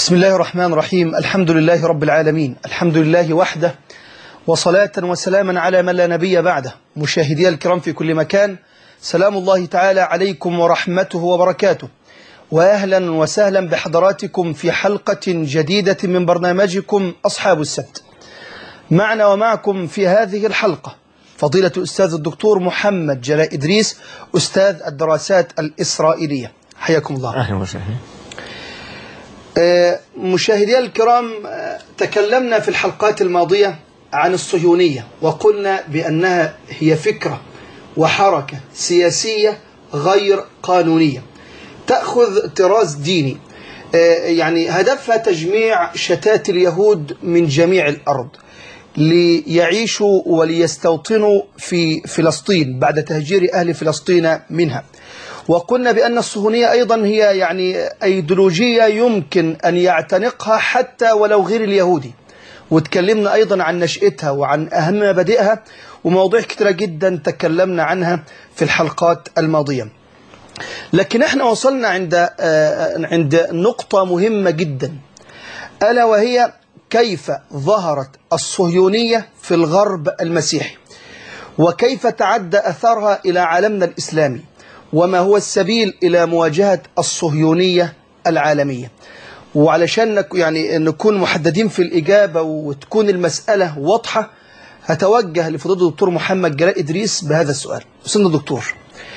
بسم الله الرحمن الرحيم. الحمد لله رب العالمين، الحمد لله وحده، وصلاة وسلاما على من لا نبي بعده. مشاهدي الكرام في كل مكان، سلام الله تعالى عليكم ورحمته وبركاته، وأهلا وسهلا بحضراتكم في حلقة جديدة من برنامجكم أصحاب السبت. معنا ومعكم في هذه الحلقة فضيلة الأستاذ الدكتور محمد جلاء إدريس، أستاذ الدراسات الإسرائيلية. حياكم الله. أهلا وسهلا. مشاهدي الكرام، تكلمنا في الحلقات الماضية عن الصهيونية، وقلنا بأنها هي فكرة وحركة سياسية غير قانونية تأخذ طراز ديني، يعني هدفها تجميع شتات اليهود من جميع الأرض ليعيشوا وليستوطنوا في فلسطين بعد تهجير أهل فلسطين منها. وقلنا بأن الصهيونية أيضا هي يعني أيديولوجية يمكن أن يعتنقها حتى ولو غير اليهودي، وتكلمنا أيضا عن نشأتها وعن أهم مبادئها ومواضيع كثيرة جدا تكلمنا عنها في الحلقات الماضية. لكن احنا وصلنا عند نقطة مهمة جدا، ألا وهي كيف ظهرت الصهيونية في الغرب المسيحي، وكيف تعدى أثرها إلى عالمنا الإسلامي، وما هو السبيل إلى مواجهة الصهيونية العالمية. وعلشان يعني نكون محددين في الإجابة وتكون المسألة واضحة، هتوجه لفضيلة الدكتور محمد جلاء إدريس بهذا السؤال. أستاذنا الدكتور،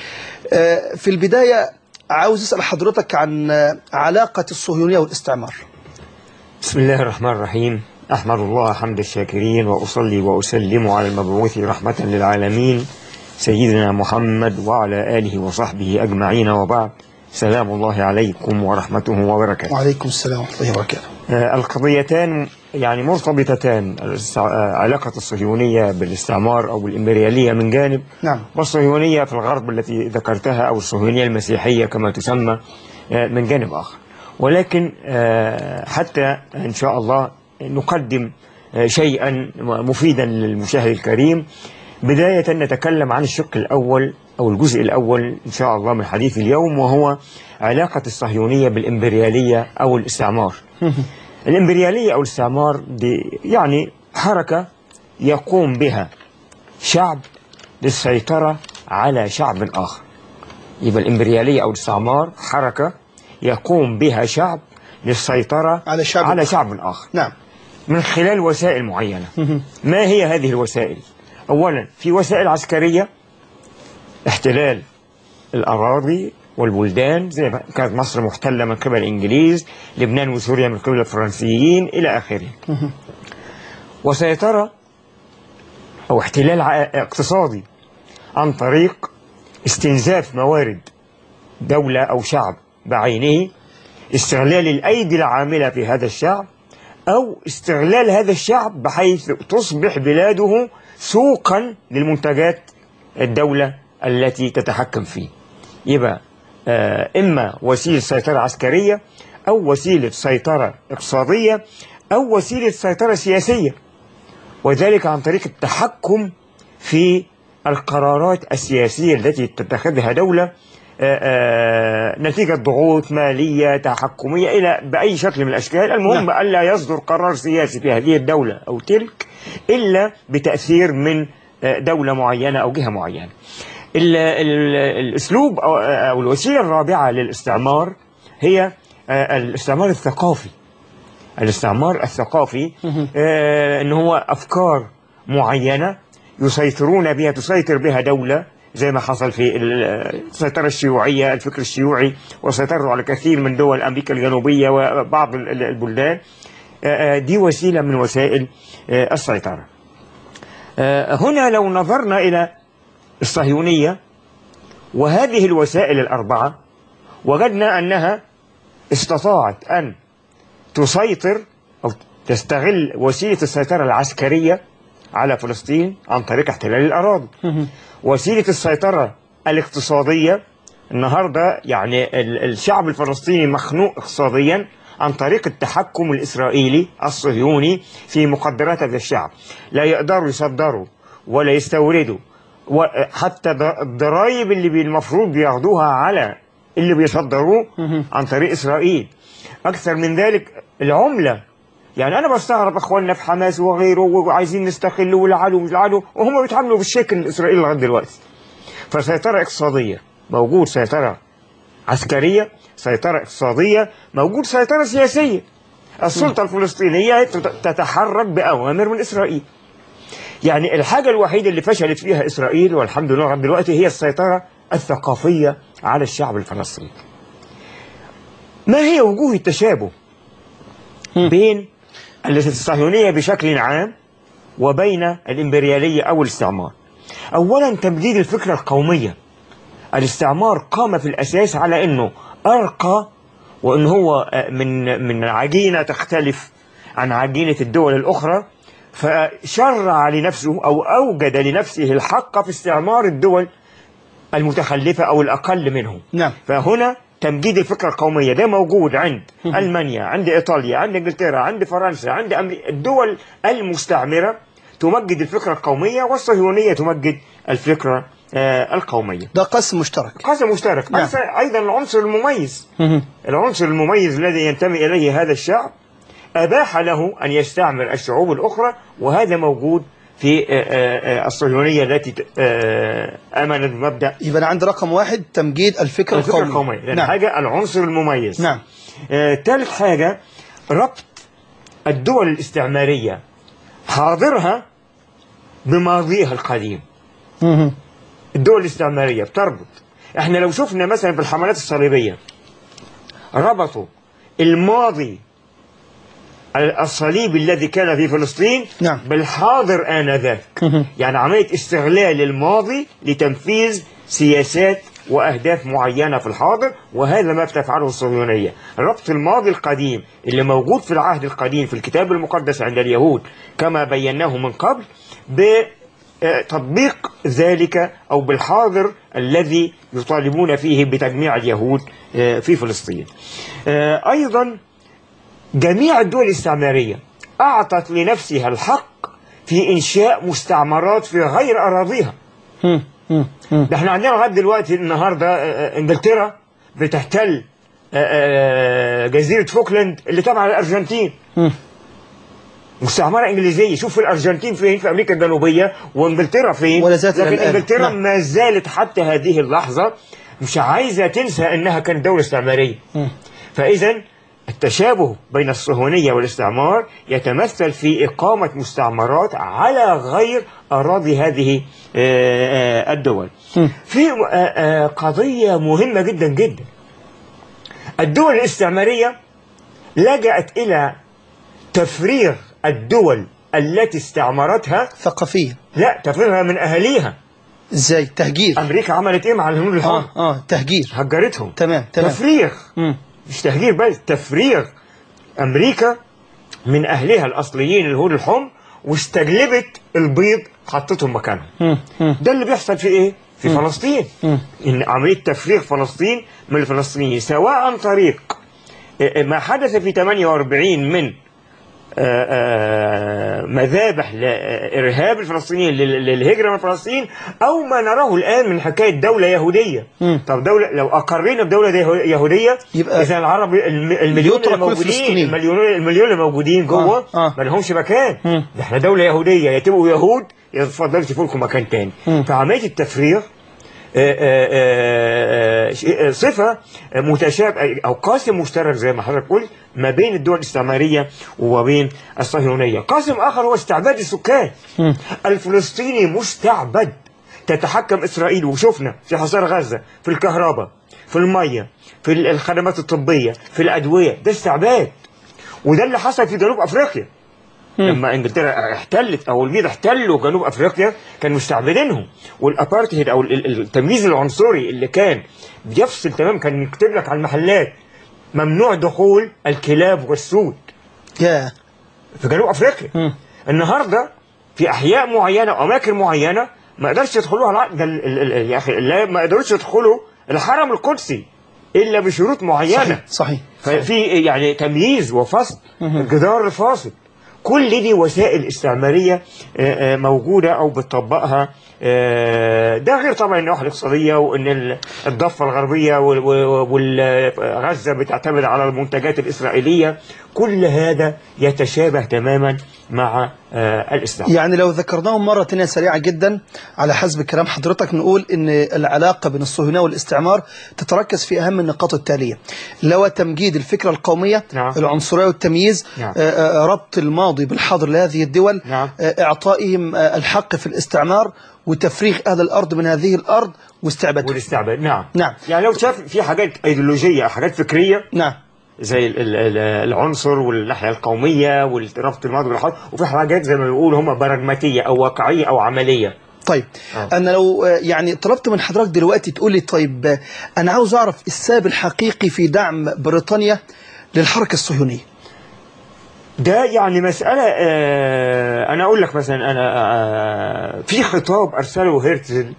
في البداية عاوز أسأل حضرتك عن علاقة الصهيونية والاستعمار. بسم الله الرحمن الرحيم. أحمد الله حمد الشاكرين، وأصلي وأسلم على المبعوث رحمة للعالمين سيدنا محمد وعلى آله وصحبه أجمعين، وبعد. سلام الله عليكم ورحمته وبركاته. وعليكم السلام ورحمة الله وبركاته. القضيتان يعني مرتبطتان، علاقة الصهيونية بالاستعمار أو الإمبريالية من جانب، نعم، والصهيونية في الغرب التي ذكرتها أو الصهيونية المسيحية كما تسمى من جانب آخر. ولكن حتى إن شاء الله نقدم شيئا مفيدا للمشاهد الكريم، بداية نتكلم عن الشق الأول أو الجزء الأول إن شاء الله من حديث اليوم، وهو علاقة الصهيونية بالإمبريالية أو الاستعمار. الإمبريالية أو الاستعمار دي يعني حركة يقوم بها شعب للسيطرة على شعب آخر. يبقى الإمبريالية أو الاستعمار حركة يقوم بها شعب للسيطرة على شعب آخر، نعم، من خلال وسائل معينة. ما هي هذه الوسائل؟ أولا في وسائل عسكرية، احتلال الأراضي والبلدان، زي ما كانت مصر محتلة من قبل الإنجليز، لبنان وسوريا من قبل الفرنسيين إلى آخره. وسيطرة أو احتلال اقتصادي عن طريق استنزاف موارد دولة أو شعب بعينه، استغلال الأيدي العاملة في هذا الشعب، أو استغلال هذا الشعب بحيث تصبح بلاده سوقا للمنتجات الدولة التي تتحكم فيه. يبقى إما وسيلة سيطرة عسكرية، أو وسيلة سيطرة اقتصادية، أو وسيلة سيطرة سياسية، وذلك عن طريق التحكم في القرارات السياسية التي تتخذها دولة نتيجة ضغوط مالية تحكمية إلى بأي شكل من الأشكال. المهم ألا يصدر قرار سياسي في هذه الدولة أو تلك إلا بتأثير من دولة معينة أو جهة معينة. الأسلوب أو الوسيلة الرابعة للاستعمار هي الاستعمار الثقافي. الاستعمار الثقافي إن هو أفكار معينة يسيطرون بها، تسيطر بها دولة، زي ما حصل في السيطرة الشيوعية، الفكر الشيوعي، وسيطروا على كثير من دول أمريكا الجنوبية وبعض البلدان. دي وسيلة من وسائل السيطرة. هنا لو نظرنا إلى الصهيونية وهذه الوسائل الأربعة، وجدنا أنها استطاعت أن تسيطر أو تستغل وسيلة السيطرة العسكرية على فلسطين عن طريق احتلال الأراضي. وسيلة السيطرة الاقتصادية، النهاردة يعني الشعب الفلسطيني مخنوق اقتصاديا عن طريق التحكم الإسرائيلي الصهيوني في مقدرات هذا الشعب. لا يقدروا يصدروا ولا يستوردوا، وحتى الضرائب اللي المفروض بياخدوها على اللي بيصدروه عن طريق إسرائيل. أكثر من ذلك العملة. يعني أنا بستغرب إخواننا في حماس وغيره وعايزين نستقلوا والعلو وهم بيتعاملوا بالشكل الإسرائيلي لغاية دلوقتي. فسيطرة اقتصادية موجود، سيطرة عسكرية، سيطرة اقتصادية موجود، سيطرة سياسية. السلطة الفلسطينية تتحرك بأوامر من إسرائيل. يعني الحاجة الوحيدة اللي فشلت فيها إسرائيل والحمد لله لغاية دلوقتي هي السيطرة الثقافية على الشعب الفلسطيني. ما هي وجوه التشابه بين الصهيونية بشكل عام وبين الإمبريالية أو الاستعمار؟ أولا تمديد الفكرة القومية. الاستعمار قام في الأساس على أنه أرقى، وأن هو من عجينة تختلف عن عجينة الدول الأخرى، فشرع لنفسه أو أوجد لنفسه الحق في استعمار الدول المتخلفة أو الأقل منهم. نعم. فهنا تمجيد الفكرة القومية ده موجود عند ألمانيا، عند إيطاليا، عند إنجلترا، عند فرنسا، عند الدول المستعمرة تمجد الفكرة القومية، والصهيونية تمجد الفكرة القومية. ده قسم مشترك. قسم مشترك. نعم. أيضا العنصر المميز، العنصر المميز الذي ينتمي إليه هذا الشعب أباح له أن يستعمر الشعوب الأخرى، وهذا موجود في الصهيونية التي آمنت بمبدأ. يبقى عند رقم واحد تمجيد الفكرة القومية. نعم. حاجة العنصر المميز. نعم. ثالث حاجة ربط الدول الاستعمارية حاضرها بماضيها القديم. الدول الاستعمارية بتربط. احنا لو شفنا مثلا في الحملات الصليبية ربطوا الماضي الصليبي الذي كان في فلسطين نعم. بالحاضر آنذاك. يعني عملية استغلال الماضي لتنفيذ سياسات وأهداف معينة في الحاضر، وهذا ما تفعله الصهيونية. ربط الماضي القديم اللي موجود في العهد القديم في الكتاب المقدس عند اليهود كما بيناه من قبل بتطبيق ذلك أو بالحاضر الذي يطالبون فيه بتجميع اليهود في فلسطين. أيضا جميع الدول الاستعمارية أعطت لنفسها الحق في إنشاء مستعمرات في غير أراضيها. ده احنا عندنا لغاية دلوقتي النهاردة إنجلترا بتحتل جزيرة فوكلاند اللي تابعة للأرجنتين. مستعمرة إنجليزية. شوف الأرجنتين فين، في أمريكا الجنوبية، وإنجلترا فين. لكن إنجلترا ما زالت حتى هذه اللحظة مش عايزة تنسى أنها كانت دولة استعمارية. فإذا التشابه بين الصهيونية والاستعمار يتمثل في إقامة مستعمرات على غير أراضي هذه الدول. في قضية مهمة جدا جدا. الدول الاستعمارية لجأت إلى تفريغ الدول التي استعمرتها ثقافيا. لا، تفريغها من أهاليها. ازاي؟ تهجير. أمريكا عملت إيه مع الهنود الحمر؟ تهجير. هجرتهم. تمام. تفريغ. مش تهجير بس، تفريغ. أمريكا من أهلها الأصليين الهنود الحمر واستجلبت البيض حطتهم مكانهم. ده اللي بيحصل في إيه؟ في فلسطين. إن عملية تفريغ فلسطين من الفلسطينيين، سواء عن طريق ما حدث في 48 من مذابح لإرهاب الفلسطينيين للهجرة من فلسطين، أو ما نراه الآن من حكاية دولة يهودية. طب دولة، لو أقرينا بدولة يهودية إذا العرب المليون الموجودين، المليون اللي موجودين جوه ما لهمش مكان. احنا دولة يهودية، يا تبقوا يهود يا تفضلوا تشوفوا لكم مكان تاني. فعملية التفريغ صفة متشابهة أو قاسم مشترك زي ما حضرتك قلت ما بين الدول الاستعمارية وبين الصهيونية. قاسم آخر هو استعباد السكان. الفلسطيني مستعبد، تتحكم إسرائيل، وشفنا في حصار غزة، في الكهرباء، في المية، في الخدمات الطبية، في الأدوية. ده استعباد. وده اللي حصل في جنوب أفريقيا لما انجلترا احتلت او البيض احتلوا جنوب افريقيا، كانوا مستعبدينهم. والابارتهيد او التمييز العنصري اللي كان بيفصل تمام، كان يكتب لك على المحلات ممنوع دخول الكلاب والسود في جنوب افريقيا. النهارده في احياء معينه او اماكن معينه ما يقدرش يدخلوها. يا اخي لا، ما يقدروش يدخلوا الحرم القدسي الا بشروط معينه. صحيح. ففي يعني تمييز وفصل، الجدار الفاصل. كل دي وسائل استعمارية موجودة أو بتطبقها. ده غير طبعا النواحي الاقتصادية، وأن الضفة الغربية وغزة بتعتمد على المنتجات الإسرائيلية. كل هذا يتشابه تماما مع الاستعمار. يعني لو ذكرناهم مرة تانية سريعة جدا على حسب كلام حضرتك، نقول ان العلاقة بين الصهيونية والاستعمار تتركز في اهم النقاط التالية، لو تمجيد الفكرة القومية، نعم. العنصرية والتمييز، نعم. ربط الماضي بالحاضر لهذه الدول، نعم. اعطائهم الحق في الاستعمار وتفريغ اهل الارض من هذه الارض واستعبادهم. والاستعباد. نعم. نعم. يعني لو شاف في حاجات ايديولوجية، حاجات فكرية، نعم، زي العنصر والناحية القومية والربط الماضي بالحاضر، وفي حاجات زي ما بيقولوا هم براجماتية أو واقعية أو عملية. طيب أنا لو يعني طلبت من حضرتك دلوقتي تقول لي، طيب أنا عاوز أعرف السبب الحقيقي في دعم بريطانيا للحركة الصهيونية. ده يعني مسألة أنا أقول لك مثلا، أنا في خطاب أرسله هيرتزل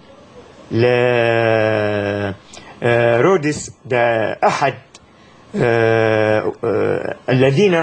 لرودس، ده أحد الذين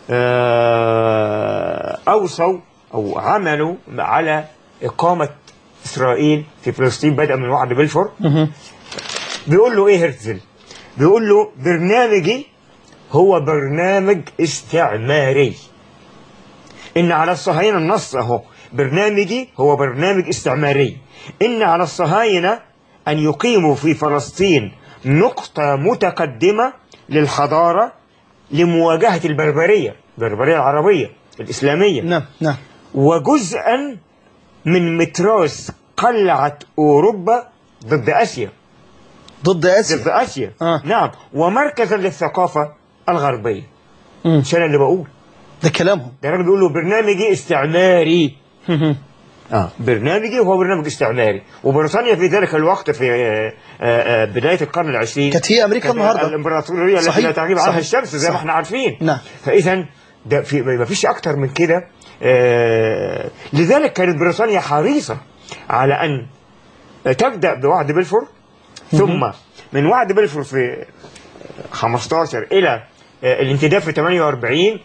أوصوا أو عملوا على إقامة إسرائيل في فلسطين بدءا من وعد بلفور. بيقول له إيه هرتزل؟ بيقول له برنامجي هو برنامج استعماري. إن على الصهاينة، النص أهو، برنامجي هو برنامج استعماري. إن على الصهاينة أن يقيموا في فلسطين نقطة متقدمة للحضارة لمواجهة البربرية العربية الإسلامية. نعم نعم. وجزءا من متراس قلعة أوروبا ضد آسيا. ضد آسيا. نعم. ومركزا للثقافة الغربية. مش أنا اللي بقول، ده كلامهم. ده راجل بيقول له برنامجي استعماري. برنامجي هو برنامج استعماري. وبريطانيا في ذلك الوقت في بداية القرن العشرين كانت هي أمريكا النهاردة الإمبراطورية التي لا تغيب عنها الشمس زي ما احنا عارفين. نعم. فإذا ده ما فيش أكتر من كده. لذلك كانت بريطانيا حريصة على أن تبدأ بوعد بلفور، ثم من وعد بلفور في 15 إلى الانتداب في 48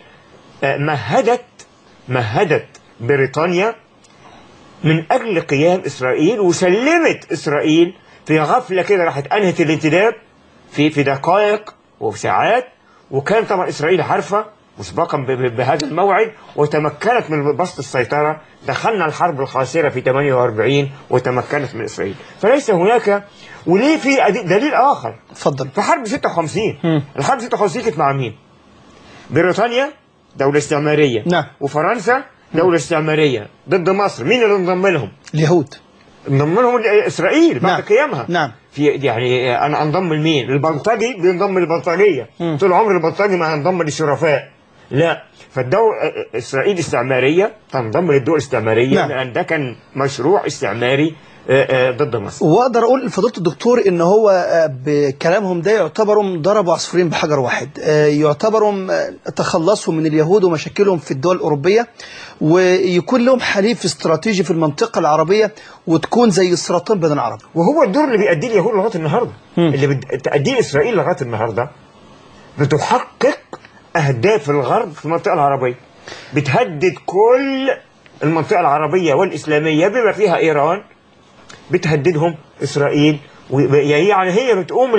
مهدت بريطانيا من أجل قيام إسرائيل، وسلمت إسرائيل في غفلة كده، راحت أنهت الانتداب في دقائق وفي ساعات. وكان طبعا إسرائيل عارفة مسبقا بهذا الموعد، وتمكنت من بسط السيطرة. دخلنا الحرب الخاسرة في 48 وتمكنت من إسرائيل. فليس هناك، وليه في دليل آخر. اتفضل. في حرب 56 الحرب 56 كانت مع مين؟ بريطانيا دولة استعمارية. نعم. وفرنسا دولة استعمارية ضد مصر. مين اللي انضم لهم؟ اليهود. انضم لهم إسرائيل بعد قيامها. نعم. في يعني أنا أنضم لمين؟ البلطجي بينضم للبلطجية. طول عمر البلطجي ما هينضم للشرفاء، لا. فالدولة إسرائيل استعمارية تنضم للدول الاستعمارية. نعم. لأن ده كان مشروع استعماري ضد مصر. واقدر اقول لفضيلة الدكتور ان هو بكلامهم ده يعتبرهم ضربوا عصفورين بحجر واحد، يعتبرهم تخلصوا من اليهود ومشاكلهم في الدول الأوروبية، ويكون لهم حليف استراتيجي في المنطقة العربية، وتكون زي السرطان بين العرب. وهو الدور اللي بيأديه اليهود لغاية النهاردة، اللي بتأديه إسرائيل لغاية النهاردة، بتحقق أهداف الغرب في المنطقة العربية، بتهدد كل المنطقة العربية والإسلامية بما فيها إيران، بتهددهم إسرائيل. يعني هي بتقوم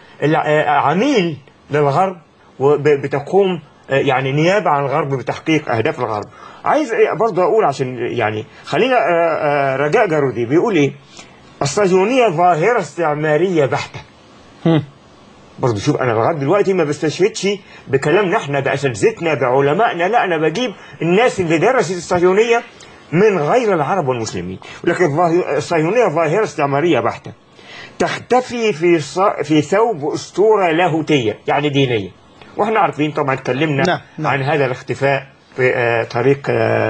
عميل للغرب، وبتقوم يعني نيابة عن الغرب بتحقيق أهداف الغرب. عايز برضه أقول عشان يعني خلينا رجاء جارودي بيقول إيه؟ الصهيونية ظاهرة استعمارية بحتة. برضه شوف، أنا لغاية دلوقتي ما بستشهدش بكلامنا إحنا بأساتذتنا بعلمائنا، لا، أنا بجيب الناس اللي درست الصهيونية من غير العرب والمسلمين. ولكن الصهيونية ظاهرة استعمارية بحتة تختفي في ثوب أسطورة لاهوتية، يعني دينية. واحنا عارفين طبعا، اتكلمنا عن هذا الاختفاء في طريق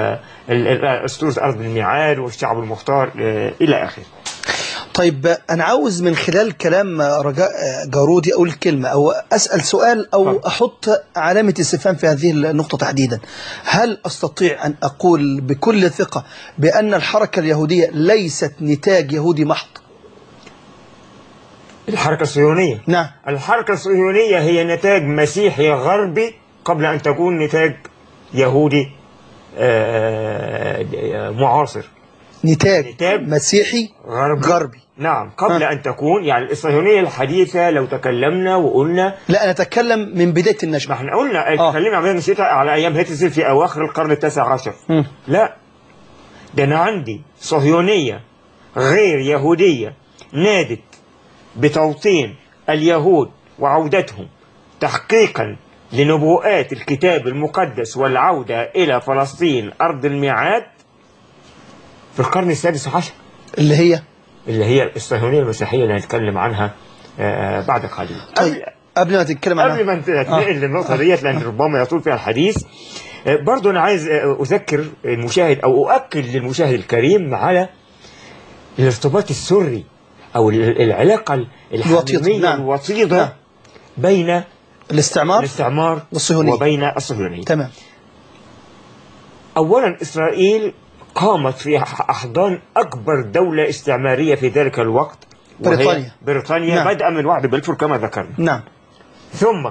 أسطورة أرض الميعاد والشعب المختار إلى آخره. طيب أنا عاوز من خلال كلام رجاء جارودي أقول كلمة أو أسأل سؤال أو أحط علامة استفهام في هذه النقطة تحديدا. هل أستطيع أن أقول بكل ثقة بأن الحركة اليهودية ليست نتاج يهودي محض؟ الحركة الصهيونية، نعم، الحركة الصهيونية هي نتاج مسيحي غربي قبل أن تكون نتاج يهودي معاصر. نتاج مسيحي غربي. نعم، قبل أن تكون يعني الصهيونية الحديثة. لو تكلمنا وقلنا لا، أنا أتكلم من بداية النشأة. ما احنا قلنا اتكلمنا عن بداية النشأة على أيام هتلر في أواخر القرن التاسع عشر. لا، ده أنا عندي صهيونية غير يهودية نادت بتوطين اليهود وعودتهم تحقيقا لنبوءات الكتاب المقدس والعودة إلى فلسطين أرض الميعاد في القرن السادس عشر، اللي هي الصهيونية المسيحية اللي هنتكلم عنها بعد قليل. طيب قبل ما تتكلم عنها، قبل ما نتنقل للنقطة ديت لأن ربما يطول فيها الحديث، برضو أنا عايز أذكر المشاهد أو أؤكد للمشاهد الكريم على الارتباط السري أو العلاقة الحميمية الوطيدة بين الاستعمار والصهيونية وبين الصهيونية. تمام. أولا، إسرائيل قامت في أحضان أكبر دولة استعمارية في ذلك الوقت، بريطانيا. نعم. بدءا من وعد بلفور كما ذكرنا. نعم. ثم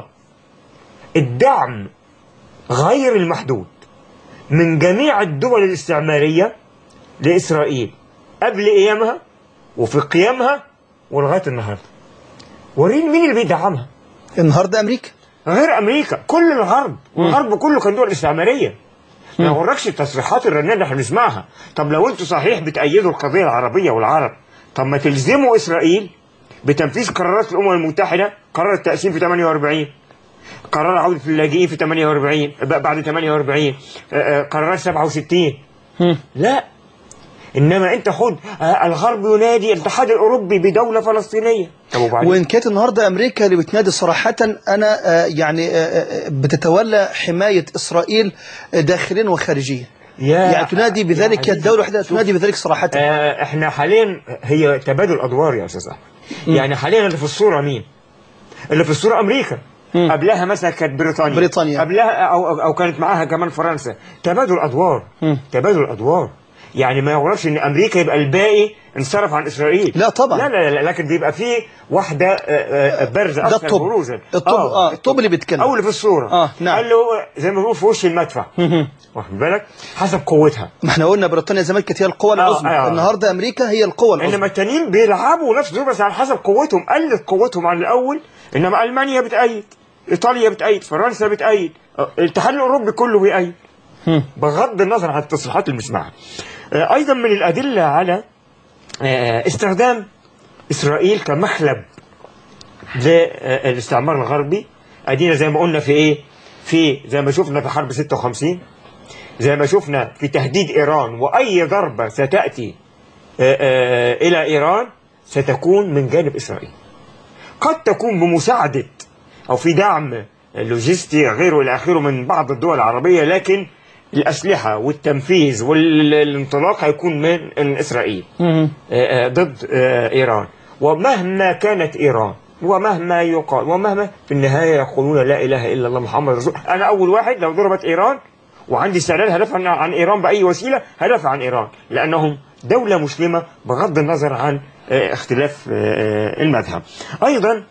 الدعم غير المحدود من جميع الدول الاستعمارية لإسرائيل قبل قيامها وفي قيامها ولغاية النهاردة. وريني مين اللي بيدعمها النهاردة؟ أمريكا. غير أمريكا، كل الغرب. والغرب كله كان دول استعمارية. ما يغركش التصريحات الرنانة اللي احنا بنسمعها. طب لو انتوا صحيح بتأيدوا القضية العربية والعرب، طب ما تلزموا إسرائيل بتنفيذ قرارات الأمم المتحدة، قرار التقسيم في 48، قرار عودة اللاجئين في 48 بعد 48، قرارات 67. لا، إنما أنت خد الغرب ينادي الاتحاد الأوروبي بدولة فلسطينية. وإن كانت النهاردة أمريكا اللي بتنادي صراحة، أنا يعني بتتولى حماية إسرائيل داخليا وخارجيا، يعني تنادي بذلك الدولة الوحيدة تنادي بذلك صراحة. احنا حاليا هي تبادل أدوار يا أستاذ أحمد. يعني حاليا اللي في الصورة مين؟ اللي في الصورة أمريكا. قبلها مثلا كانت بريطانيا. قبلها أو كانت معاها كمان فرنسا. تبادل أدوار. تبادل أدوار. يعني ما يغرقش ان امريكا يبقى الباقي انصرف عن اسرائيل. لا طبعا. لا، لكن بيبقى فيه واحده بارزه اكثر بروزا. الطب اللي بيتكلم او اللي في الصوره. نعم. قال له زي ما بيقولوا في وش المدفع. واخد بالك؟ حسب قوتها. ما احنا قلنا بريطانيا زمان كانت هي القوه العظمى. النهارده امريكا هي القوه العظمى. انما التانيين بيلعبوا نفس الدور بس على حسب قوتهم. قلت قوتهم عن الاول. انما المانيا بتأيد، ايطاليا بتأيد، فرنسا بتأيد، الاتحاد الاوروبي كله بيأيد. بغض النظر عن التصريحات اللي بنسمعها. أيضا من الأدلة على استخدام إسرائيل كمخلب للاستعمار الغربي، أدينا زي ما قلنا في إيه؟ في زي ما شفنا في حرب 56، زي ما شفنا في تهديد إيران، وأي ضربة ستأتي إلى إيران ستكون من جانب إسرائيل. قد تكون بمساعدة أو في دعم لوجستي غيره إلى آخره من بعض الدول العربية، لكن الأسلحة والتنفيذ والانطلاق هيكون من إسرائيل ضد إيران. ومهما كانت إيران ومهما يقال ومهما في النهاية يقولون لا إله إلا الله محمد رسول. أنا أول واحد لو ضربت إيران وعندي استعداد هدافع عن إيران بأي وسيلة، هدافع عن إيران لأنهم دولة مسلمة بغض النظر عن اختلاف المذهب. أيضا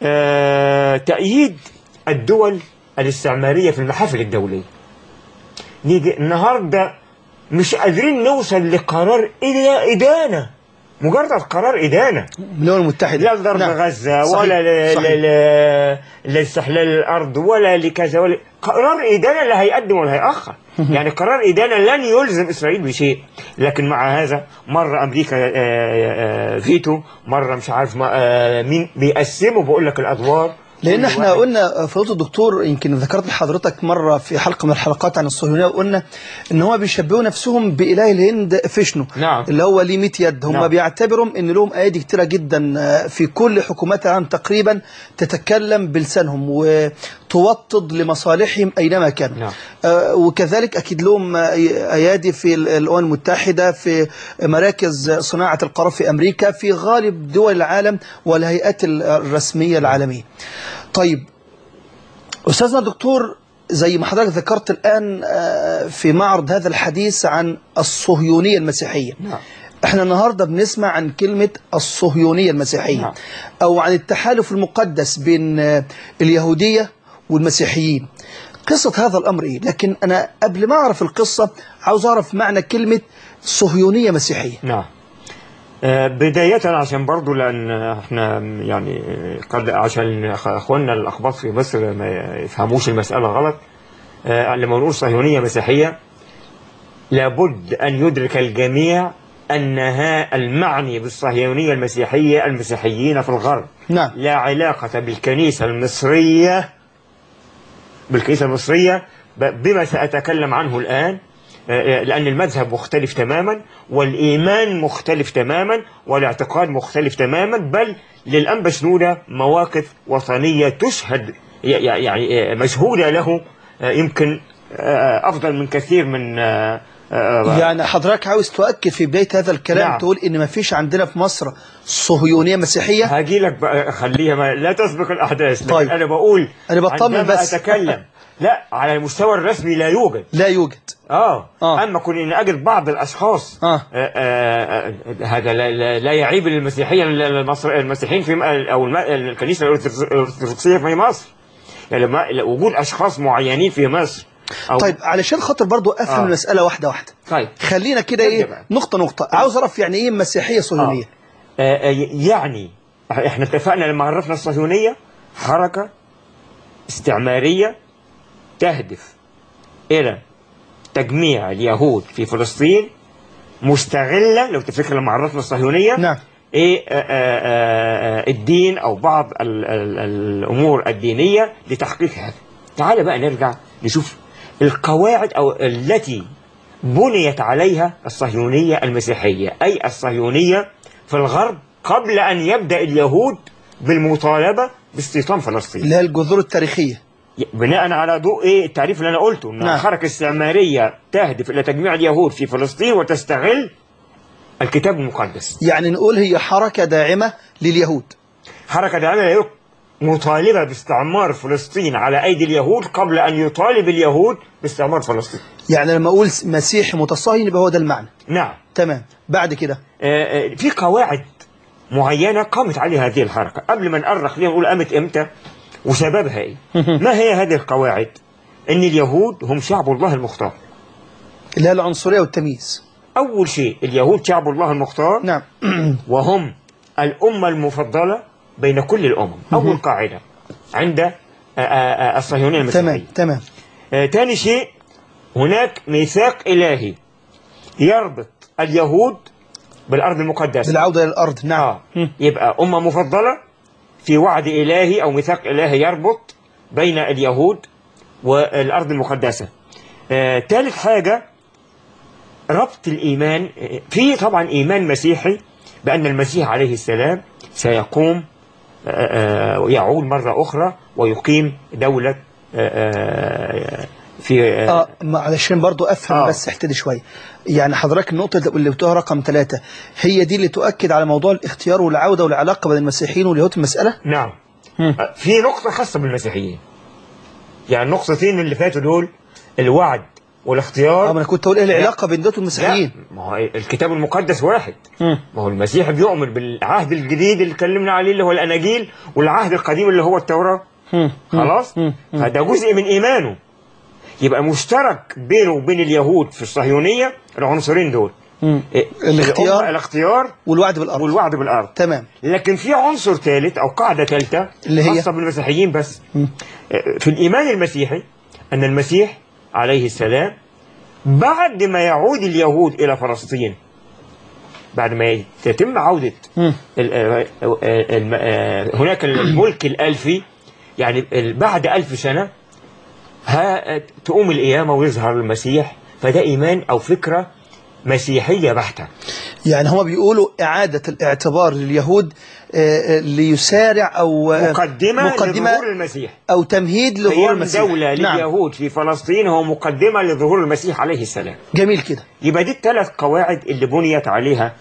تأييد الدول الاستعمارية في المحافل الدولية. نيجي النهارده مش قادرين نوصل لقرار إدانة، مجرد قرار إدانة من الأمم المتحدة، لا لضرب غزة ولا لاستحلال الأرض ولا لكذا، ولا قرار إدانة لا هيقدم ولا هيأخر. يعني قرار إدانة لن يلزم إسرائيل بشيء، لكن مع هذا مرة أمريكا فيتو، مرة مش عارف مين بيقسموا بقول لك الأدوار. لأن احنا قلنا فضيلة الدكتور، يمكن ذكرت لحضرتك مرة في حلقة من الحلقات عن الصهيونية، وقلنا ان هم بيشبهوا نفسهم بإله الهند فيشنو. نعم. اللي هو ليه 100 يد. هم نعم. بيعتبروا ان لهم ايادي كتيرة جدا في كل حكومات العالم تقريبا تتكلم بلسانهم وتوطد لمصالحهم اينما كانوا. نعم. وكذلك اكيد لهم ايادي في الامم المتحدة، في مراكز صناعة القرار في امريكا، في غالب دول العالم والهيئات الرسمية العالمية. طيب أستاذنا الدكتور، زي ما حضرتك ذكرت الآن في معرض هذا الحديث عن الصهيونية المسيحية. نعم. احنا النهاردة بنسمع عن كلمة الصهيونية المسيحية. نعم. أو عن التحالف المقدس بين اليهودية والمسيحيين. قصة هذا الأمر إيه؟ لكن أنا قبل ما أعرف القصة عاوز أعرف معنى كلمة صهيونية مسيحية. نعم. بداية عشان برضو لأن احنا يعني قد عشان اخواننا الأقباط في مصر ما يفهموش المسألة غلط. لما نقول صهيونية مسيحية لابد أن يدرك الجميع أنها المعني بالصهيونية المسيحية المسيحيين في الغرب. نعم. لا علاقة بالكنيسة المصرية بما سأتكلم عنه الآن، لأن المذهب مختلف تماما والإيمان مختلف تماما والاعتقاد مختلف تماما، بل للأنبا شنودة مواقف وطنية تشهد يعني مشهودة له يمكن أفضل من كثير من يعني حضرتك عاوز تؤكد في بداية هذا الكلام. نعم. تقول إن ما فيش عندنا في مصر صهيونية مسيحية. هاجي لك بقى، خليها لا تسبق الأحداث. طيب. أنا بقول أنا بطمن بس أتكلم لا على المستوى الرسمي لا يوجد. أما كون إن أجد بعض الأشخاص هذا لا يعيب المسيحية المسيحيين في أو الكنيسة الأرثوذكسية في مصر، يعني وجود أشخاص معينين في مصر. طيب علشان خاطر برضو أفهم المسألة واحدة واحدة. طيب خلينا كده نقطة عاوز أعرف يعني إيه مسيحية صهيونية. يعني إحنا اتفقنا لما عرفنا الصهيونية حركة استعمارية تهدف إلى تجميع اليهود في فلسطين، مستغلة لو تفكر لما عرفنا الصهيونية. نعم. الدين أو بعض الأمور الدينية لتحقيق هذا. تعال بقى نرجع نشوف القواعد أو التي بنيت عليها الصهيونية المسيحية، أي الصهيونية في الغرب قبل أن يبدأ اليهود بالمطالبة باستيطان فلسطين، اللي هي الجذور التاريخية، بناء على ضوء التعريف اللي أنا قلته، أن الحركة الاستعمارية تهدف إلى تجميع اليهود في فلسطين وتستغل الكتاب المقدس. يعني نقول هي حركة داعمة لليهود، حركة داعمة لليهود مطالبة باستعمار فلسطين على أيدي اليهود قبل أن يطالب اليهود باستعمار فلسطين. يعني لما أقول مسيحي متصهين يبقى هو ده المعنى. نعم. تمام. بعد كده في قواعد معينة قامت عليها هذه الحركة. قبل ما نأرخ ليها نقول قامت إمتى وسببها إيه. ما هي هذه القواعد؟ إن اليهود هم شعب الله المختار، اللي هي العنصرية والتمييز. أول شيء اليهود شعب الله المختار. نعم. وهم الأمة المفضلة بين كل الأمم. أول قاعدة عند الصهيونية المسيحية. تمام. ثاني شيء هناك ميثاق إلهي يربط اليهود بالأرض المقدسة، بالعودة إلى الأرض. نعم. يبقى أمة مفضلة في وعد إلهي أو ميثاق إلهي يربط بين اليهود والأرض المقدسة. ثالث حاجة ربط الإيمان. في طبعا إيمان مسيحي بأن المسيح عليه السلام سيقوم يعود مرة أخرى ويقيم دولة في علشان برضو أفهم بس احتدي شوية. يعني حضرتك النقطة اللي بتقولها رقم 3 هي دي اللي تؤكد على موضوع الاختيار والعودة والعلاقة بين المسيحيين واليهود في المسألة؟ نعم. في نقطة خاصة بالمسيحيين، يعني النقطتين اللي فاتوا دول الوعد والاختيار. ما أنا كنت أقول إيه العلاقة بين دوت والمسيحيين؟ ما هو الكتاب المقدس واحد. ما هو المسيح بيؤمن بالعهد الجديد اللي اتكلمنا عليه اللي هو الأناجيل، والعهد القديم اللي هو التوراة. خلاص. فده جزء من إيمانه. يبقى مشترك بينه وبين اليهود في الصهيونية العنصرين دول، الاختيار والوعد بالأرض. تمام. لكن في عنصر ثالث أو قاعدة ثالثة خاصة بالمسيحيين بس. في الإيمان المسيحي أن المسيح عليه السلام بعد ما يعود اليهود إلى فلسطين، بعد ما يتم عودة هناك الملك الألفي، يعني بعد 1000 سنة تقوم القيامة ويظهر المسيح. فده إيمان أو فكرة مسيحية بحتة. يعني هم بيقولوا إعادة الاعتبار لليهود ليسارع أو مقدمة لظهور المسيح أو تمهيد لظهور المسيح. دولة لليهود في فلسطين هو مقدمة لظهور المسيح عليه السلام. جميل كده. يبقى دي الثلاث قواعد اللي بنيت عليها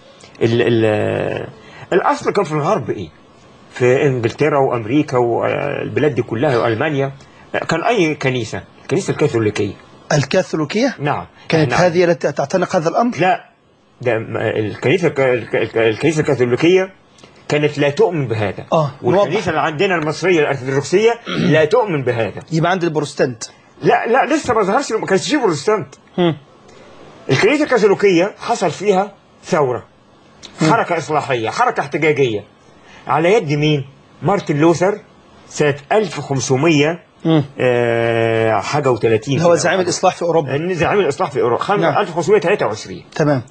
الأصل. كان في الغرب إيه؟ في إنجلترا وأمريكا والبلاد دي كلها وألمانيا كان أي كنيسة، الكنيسة الكاثوليكية. الكاثوليكية؟ نعم. كانت هذه التي تعتنق هذا الأمر؟ لا، ده الكنيسة الكاثوليكية كانت لا تؤمن بهذا. والكنيسة اللي عندنا المصرية الأرثوذكسية لا تؤمن بهذا. يبقى عند البروتستانت؟ لا لسه ما ظهرش، ما كانش فيه بروتستانت. الكنيسة الكاثوليكية حصل فيها ثورة، حركة إصلاحية، حركة احتجاجية، على يد مين؟ مارتن لوثر سنة 1500 حاجة و30، هو زعيم الإصلاح في أوروبا. زعيم الإصلاح في أوروبا. نعم. 1523. تمام.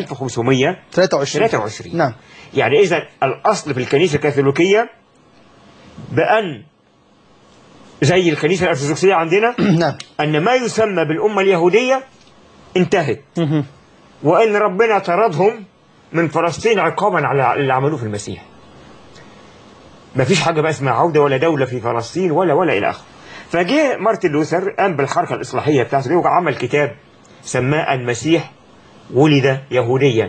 1523. نعم. يعني إذا الأصل في الكنيسة الكاثوليكية بأن زي الكنيسة الأرثوذكسية عندنا نعم. أن ما يسمى بالأمة اليهودية انتهت، وأن ربنا طردهم من فلسطين عقابا على اللي عملوه في المسيح. ما فيش حاجة بقى اسمها عودة ولا دولة في فلسطين ولا إلى آخره. فجاء مارتن لوثر قام بالحركة الإصلاحية بتاعته دي وعمل كتاب سماه المسيح ولد يهوديا.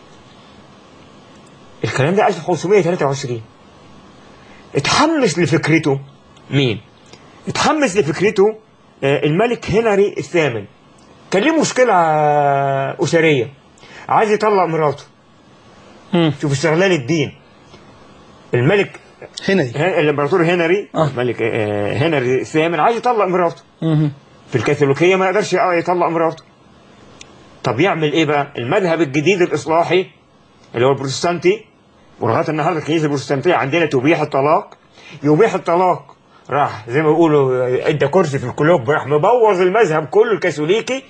الكلام ده 1523. اتحمس لفكرته مين؟ اتحمس لفكرته الملك هنري الثامن. كان ليه مشكلة أسرية، عايز يطلق مراته. شوف استغلال الدين. الملك هنري، الامبراطور هنري، الملك هنري الثامن عايز يطلق مراته. في الكاثوليكية ما يقدرش يطلق مراته. طب يعمل ايه بقى؟ المذهب الجديد الإصلاحي اللي هو البروتستانتي، ولغايه النهارده الكنيسه البروتستانتيه عندنا تبيح الطلاق، يبيح الطلاق. راح زي ما بيقولوا ادى كرسي في الكلوب، راح مبوظ المذهب كله الكاثوليكي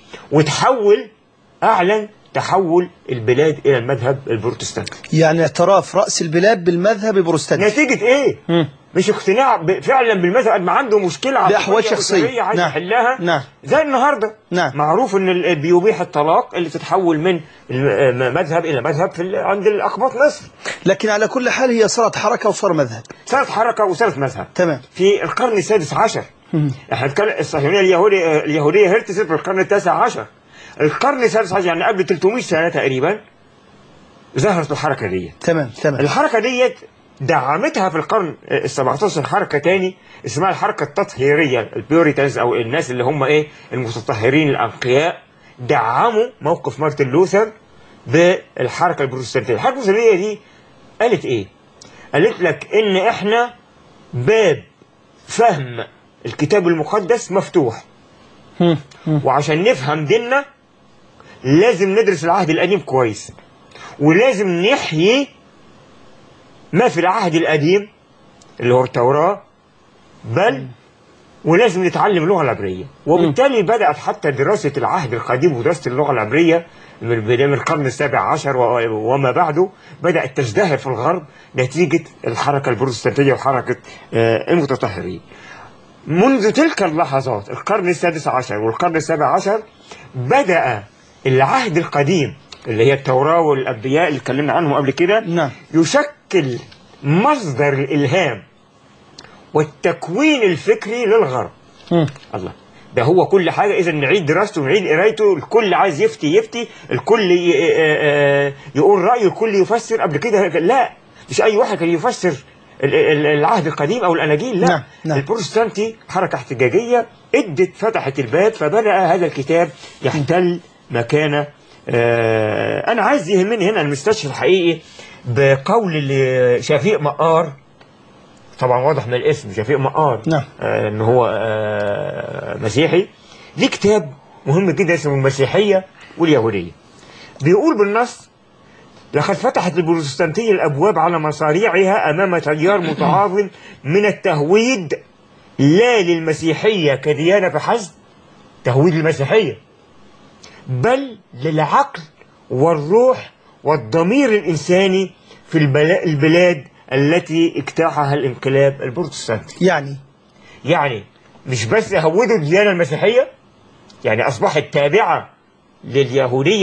اعلن تحول البلاد الى المذهب البروتستانتي. يعني اعتراف راس البلاد بالمذهب البروتستانتي. نتيجه ايه؟ مش اقتناع فعلا بالمذهب، قد ما عنده مشكله باحوال شخصيه عايز يحلها. نعم. زي النهارده. نعم. معروف ان بيبيح الطلاق اللي تتحول من مذهب الى مذهب عند الاقباط مصر. لكن على كل حال هي صارت حركه وصار مذهب. صارت حركه وصارت مذهب. تمام. في القرن السادس عشر. احنا بنتكلم الصهيونيه اليهوديه هرتست في القرن التاسع عشر. القرن السادس عشر يعني قبل 300 سنه تقريبا ظهرت الحركه دي. تمام. الحركه ديت دعمتها في القرن ال17 حركه تاني اسمها الحركه التطهيريه، البيوريتانز او الناس اللي هم ايه المتطهرين الانقياء. دعموا موقف مارتن لوثر بالحركه البروتستانتيه. الحركه البروتستانتيه دي قالت ايه؟ قالت لك ان احنا باب فهم الكتاب المقدس مفتوح، وعشان نفهم ديننا لازم ندرس العهد القديم كويس، ولازم نحيي ما في العهد القديم اللي هو التوراة، ولازم نتعلم اللغة العبرية. وبالتالي بدأت حتى دراسة العهد القديم ودراسة اللغة العبرية من القرن السابع عشر وما بعده بدأت تزدهر في الغرب نتيجة الحركة البروتستانتية وحركة المتطهرين. منذ تلك اللحظات القرن السادس عشر والقرن السابع عشر بدأ العهد القديم اللي هي التوراة والأنبياء اللي اتكلمنا عنهم قبل كده. نعم. يشكل مصدر الإلهام والتكوين الفكري للغرب. الله، ده هو كل حاجة إذا نعيد دراسته ونعيد قرايته. الكل عايز يفتي، الكل يقول رأيه، الكل يفسر. قبل كده لا، مش أي واحد كان يفسر العهد القديم أو الأناجيل. لا. نعم. البروتستانتي حركة احتجاجية فتحت الباب، فبدأ هذا الكتاب يحتل مكانه. أنا عايز يهمني هنا المستشفى الحقيقي بقول شفيق مقار. طبعا واضح من الاسم شفيق مقار. نعم. ان هو مسيحي. ليه كتاب مهم جدا اسمه المسيحية واليهودية. بيقول بالنص: لقد فتحت البروتستانتية الأبواب على مصاريعها أمام تيار متعاظم من التهويد، لا للمسيحية كديانة فحسب، تهويد المسيحية، بل للعقل والروح والضمير الإنساني في البلاد التي اجتاحها الانقلاب البروتستانتي. يعني مش بس هودوا الديانة المسيحية، يعني أصبحت تابعة لليهودية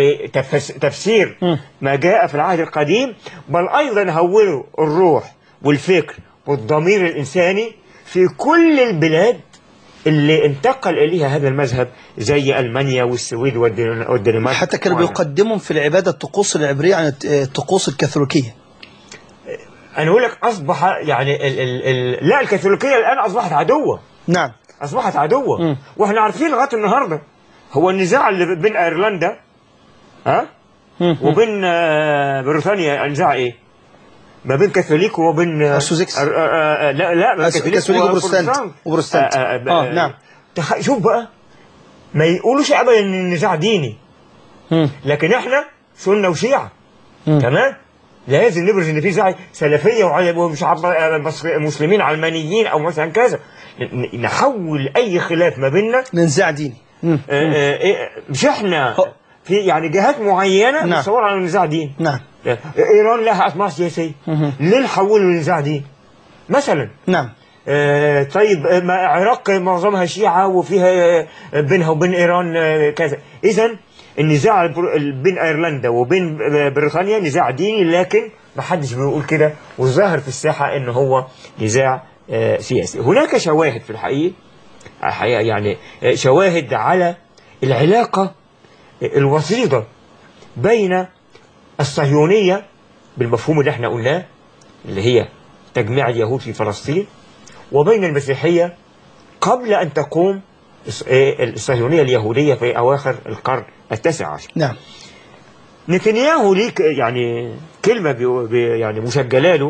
وتفسير ما جاء في العهد القديم، بل أيضا هولوا الروح والفكر والضمير الإنساني في كل البلاد اللي انتقل إليها هذا المذهب، زي ألمانيا والسويد والدنمارك. حتى كانوا بيقدموا في العبادة الطقوس العبرية عن الطقوس الكاثوليكية. أنا أقول لك أصبح يعني لا، الكاثوليكية الآن أصبحت عدوة. نعم. أصبحت عدوة. وإحنا عارفين لغاية النهاردة هو النزاع اللي بين أيرلندا وبين بريطانيا، النزاع إيه؟ ما بين كاثوليك وبين أرثوذكس. لا ما بين كاثوليك وبروتستانت. نعم. شوف بقى، ما يقولوش أبدا إن النزاع ديني، لكن احنا سنه وشيعه. تمام. لازم نبرز ان في زعي سلفيه ومش مسلمين علمانيين او مثلا كذا، نحول اي خلاف ما بيننا لنزاع ديني. مش احنا في يعني جهات معينه متصوره على نزاع دين. نعم. ايران لها اطماع سياسيه، ليه نحوله لنزاع دين مثلا؟ نعم. طيب العراق معظمها شيعه وفيها بينها وبين ايران كذا. اذا النزاع بين ايرلندا وبين بريطانيا نزاع ديني، لكن ما حدش بيقول كده، والظاهر في الساحه ان هو نزاع سياسي. هناك شواهد في الحقيقه يعني شواهد على العلاقه الوسيطه بين الصهيونيه بالمفهوم اللي احنا قلناه اللي هي تجميع اليهود في فلسطين، وبين المسيحيه قبل ان تقوم الصهيونيه اليهوديه في اواخر القرن التاسع عشر. نعم. نتنياهو ليك يعني كلمه يعني مسجله له،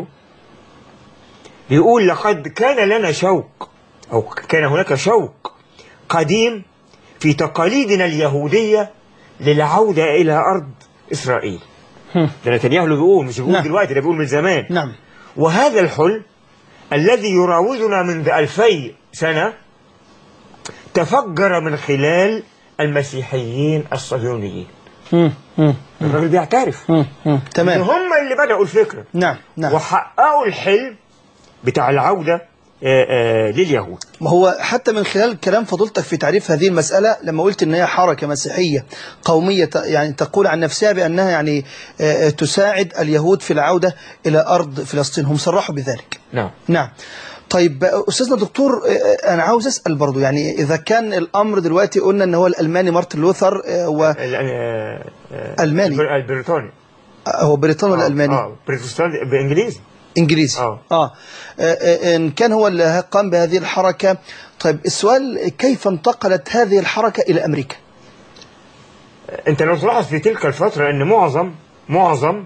بيقول لقد كان لنا شوق او كان هناك شوق قديم في تقاليدنا اليهوديه للعوده الى ارض اسرائيل. ده نتنياهو اللي بيقول، مش بيقول دلوقتي، ده بيقول من زمان. نعم. وهذا الحلم الذي يراودنا منذ 2000 سنة تفجر من خلال المسيحيين الصهيونيين. الراجل بيعترف تمام. هم اللي بدأوا الفكرة. نعم. نعم. وحققوا الحلم بتاع العودة لليهود. ما هو حتى من خلال كلام فضيلتك في تعريف هذه المسألة، لما قلت ان هي حركة مسيحية قومية يعني تقول عن نفسها بأنها يعني تساعد اليهود في العودة إلى أرض فلسطين، هم صرحوا بذلك. نعم. نعم. طيب أستاذنا دكتور، أنا عاوز أسأل برضو، يعني إذا كان الأمر دلوقتي قلنا أن هو الألماني مارتن لوثر ألماني البريطاني، هو بريطاني ولا ألماني؟ بريطاني بإنجليزي. إنجليزي. إن كان هو اللي قام بهذه الحركة. طيب السؤال، كيف انتقلت هذه الحركة إلى أمريكا؟ أنت لو تلاحظ في تلك الفترة أن معظم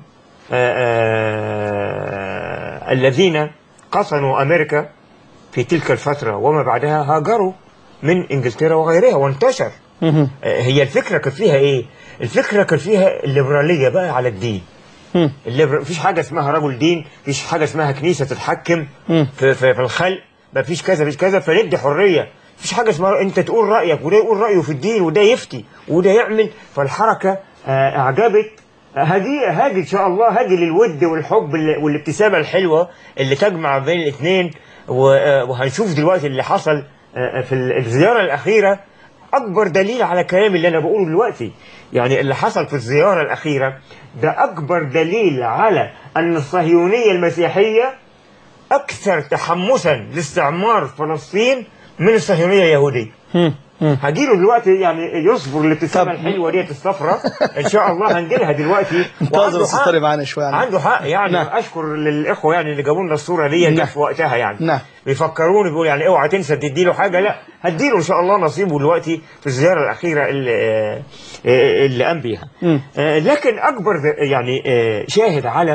الذين قصنوا أمريكا في تلك الفترة وما بعدها هاجروا من إنجلترا وغيرها وانتشر. هي الفكرة كان فيها إيه؟ الفكرة كان فيها الليبرالية بقى على الدين. مفيش حاجة اسمها رجل دين، مفيش حاجة اسمها كنيسة تتحكم في الخلق، مفيش كذا مفيش كذا، فندي حرية. مفيش حاجة اسمها أنت تقول رأيك وده يقول رأيه في الدين وده يفتي وده يعمل. فالحركة أعجبت هاجي إن شاء الله، هاجي للود والحب والابتسامة الحلوة اللي تجمع بين الاثنين. وهنشوف دلوقتي اللي حصل في الزيارة الأخيرة أكبر دليل على كلامي اللي أنا بقوله دلوقتي. يعني اللي حصل في الزيارة الأخيرة ده أكبر دليل على أن الصهيونية المسيحية أكثر تحمسا لاستعمار فلسطين من الصهيونية اليهودية. هجيله دلوقتي، يعني يصبر الابتسامة الحلوة ديت الصفرة إن شاء الله هنجيلها دلوقتي. انتظر السطري معانا شوية. عنده حق يعني. نعم. أشكر للإخوة يعني اللي جابوا لنا الصورة دي. نعم. في وقتها يعني. نعم. بيفكروني بيقول يعني اوعى تنسى تديله حاجة. لا، هديله إن شاء الله نصيبه دلوقتي في الزيارة الأخيرة اللي قام بيها. لكن أكبر يعني شاهد على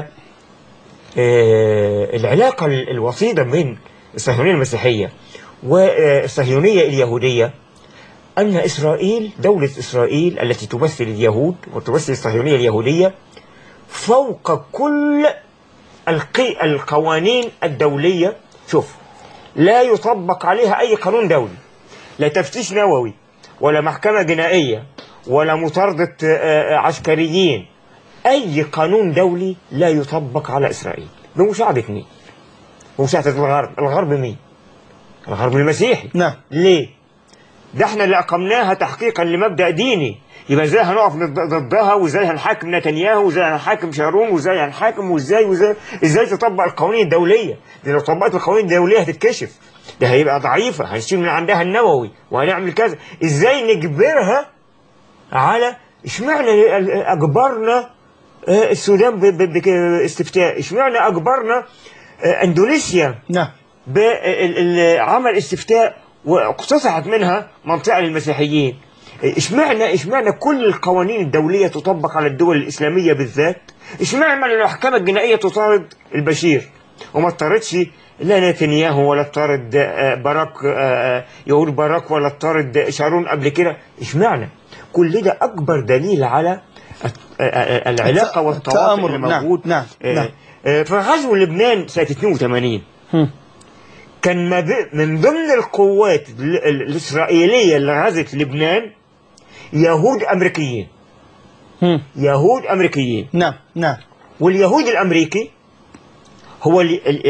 العلاقة الوسيطة بين الصهيونية المسيحية والصهيونية اليهودية أن إسرائيل، دولة إسرائيل التي تمثل اليهود وتمثل الصهيونية اليهودية، فوق كل القوانين الدولية. شوف، لا يطبق عليها أي قانون دولي، لا تفتيش نووي ولا محكمة جنائية ولا مطاردة عسكريين. أي قانون دولي لا يطبق على إسرائيل بمساعدة مين؟ بمساعدة الغرب. الغرب مين؟ الغرب المسيحي. نعم. ليه؟ ده احنا اللي أقمناها تحقيقا لمبدأ ديني. يبقى ازاي هنقف ضدها، وازاي هنحاكم نتنياهو، وازاي هنحاكم شارون، وازاي هنحاكم، وازاي تطبق القوانين الدولية دي؟ لو طبقت القوانين الدولية هتتكشف، ده هيبقى ضعيفة، هنشيل من عندها النووي وهنعمل كذا. ازاي نجبرها على اشمعنى اجبرنا السودان باستفتاء؟ اشمعنى اجبرنا اندونيسيا نعم بعمل استفتاء واقتصحت منها منطقة للمسيحيين؟ اشمعنى كل القوانين الدولية تطبق على الدول الإسلامية بالذات؟ اشمعنى المحكمة الجنائية تطارد البشير وما اضطردش لا نتنياهو ولا اضطرد باراك يقول باراك ولا اضطرد شارون قبل كده؟ اشمعنى؟ كل ده أكبر دليل على العلاقة والتواصل اللي موجود. نعم. في غزو لبنان سنة 82 كان من ضمن القوات الإسرائيلية اللي غزت لبنان يهود أمريكيين. يهود أمريكيين. نعم. واليهود الأمريكي هو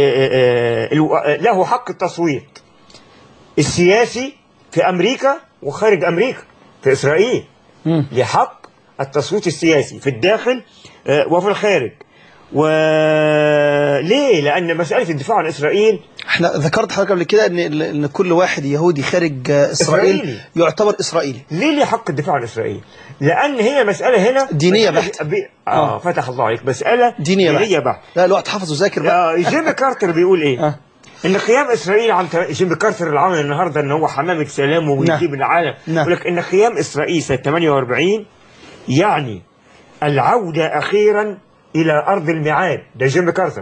له حق التصويت السياسي في أمريكا وخارج أمريكا في إسرائيل. لحق التصويت السياسي في الداخل وفي الخارج. وليه؟ لأن مسألة الدفاع عن إسرائيل، احنا ذكرت حضرتك قبل كده ان كل واحد يهودي خارج إسرائيل يعتبر إسرائيلي. ليه حق الدفاع عن إسرائيل؟ لأن هي مسألة هنا دينية بحت. فتح الله عليك، مسألة دينية بحت. لا الوقت حفظ وذاكر بقى. جيمي كارتر بيقول إيه؟ إن قيام إسرائيل عن جيمي كارتر اللي عمل النهارده إن هو حمامة سلام ويجيب العالم. يقول لك إن قيام إسرائيل سنة 48 يعني العودة أخيرا إلى أرض الميعاد. ده جيمي كارتر.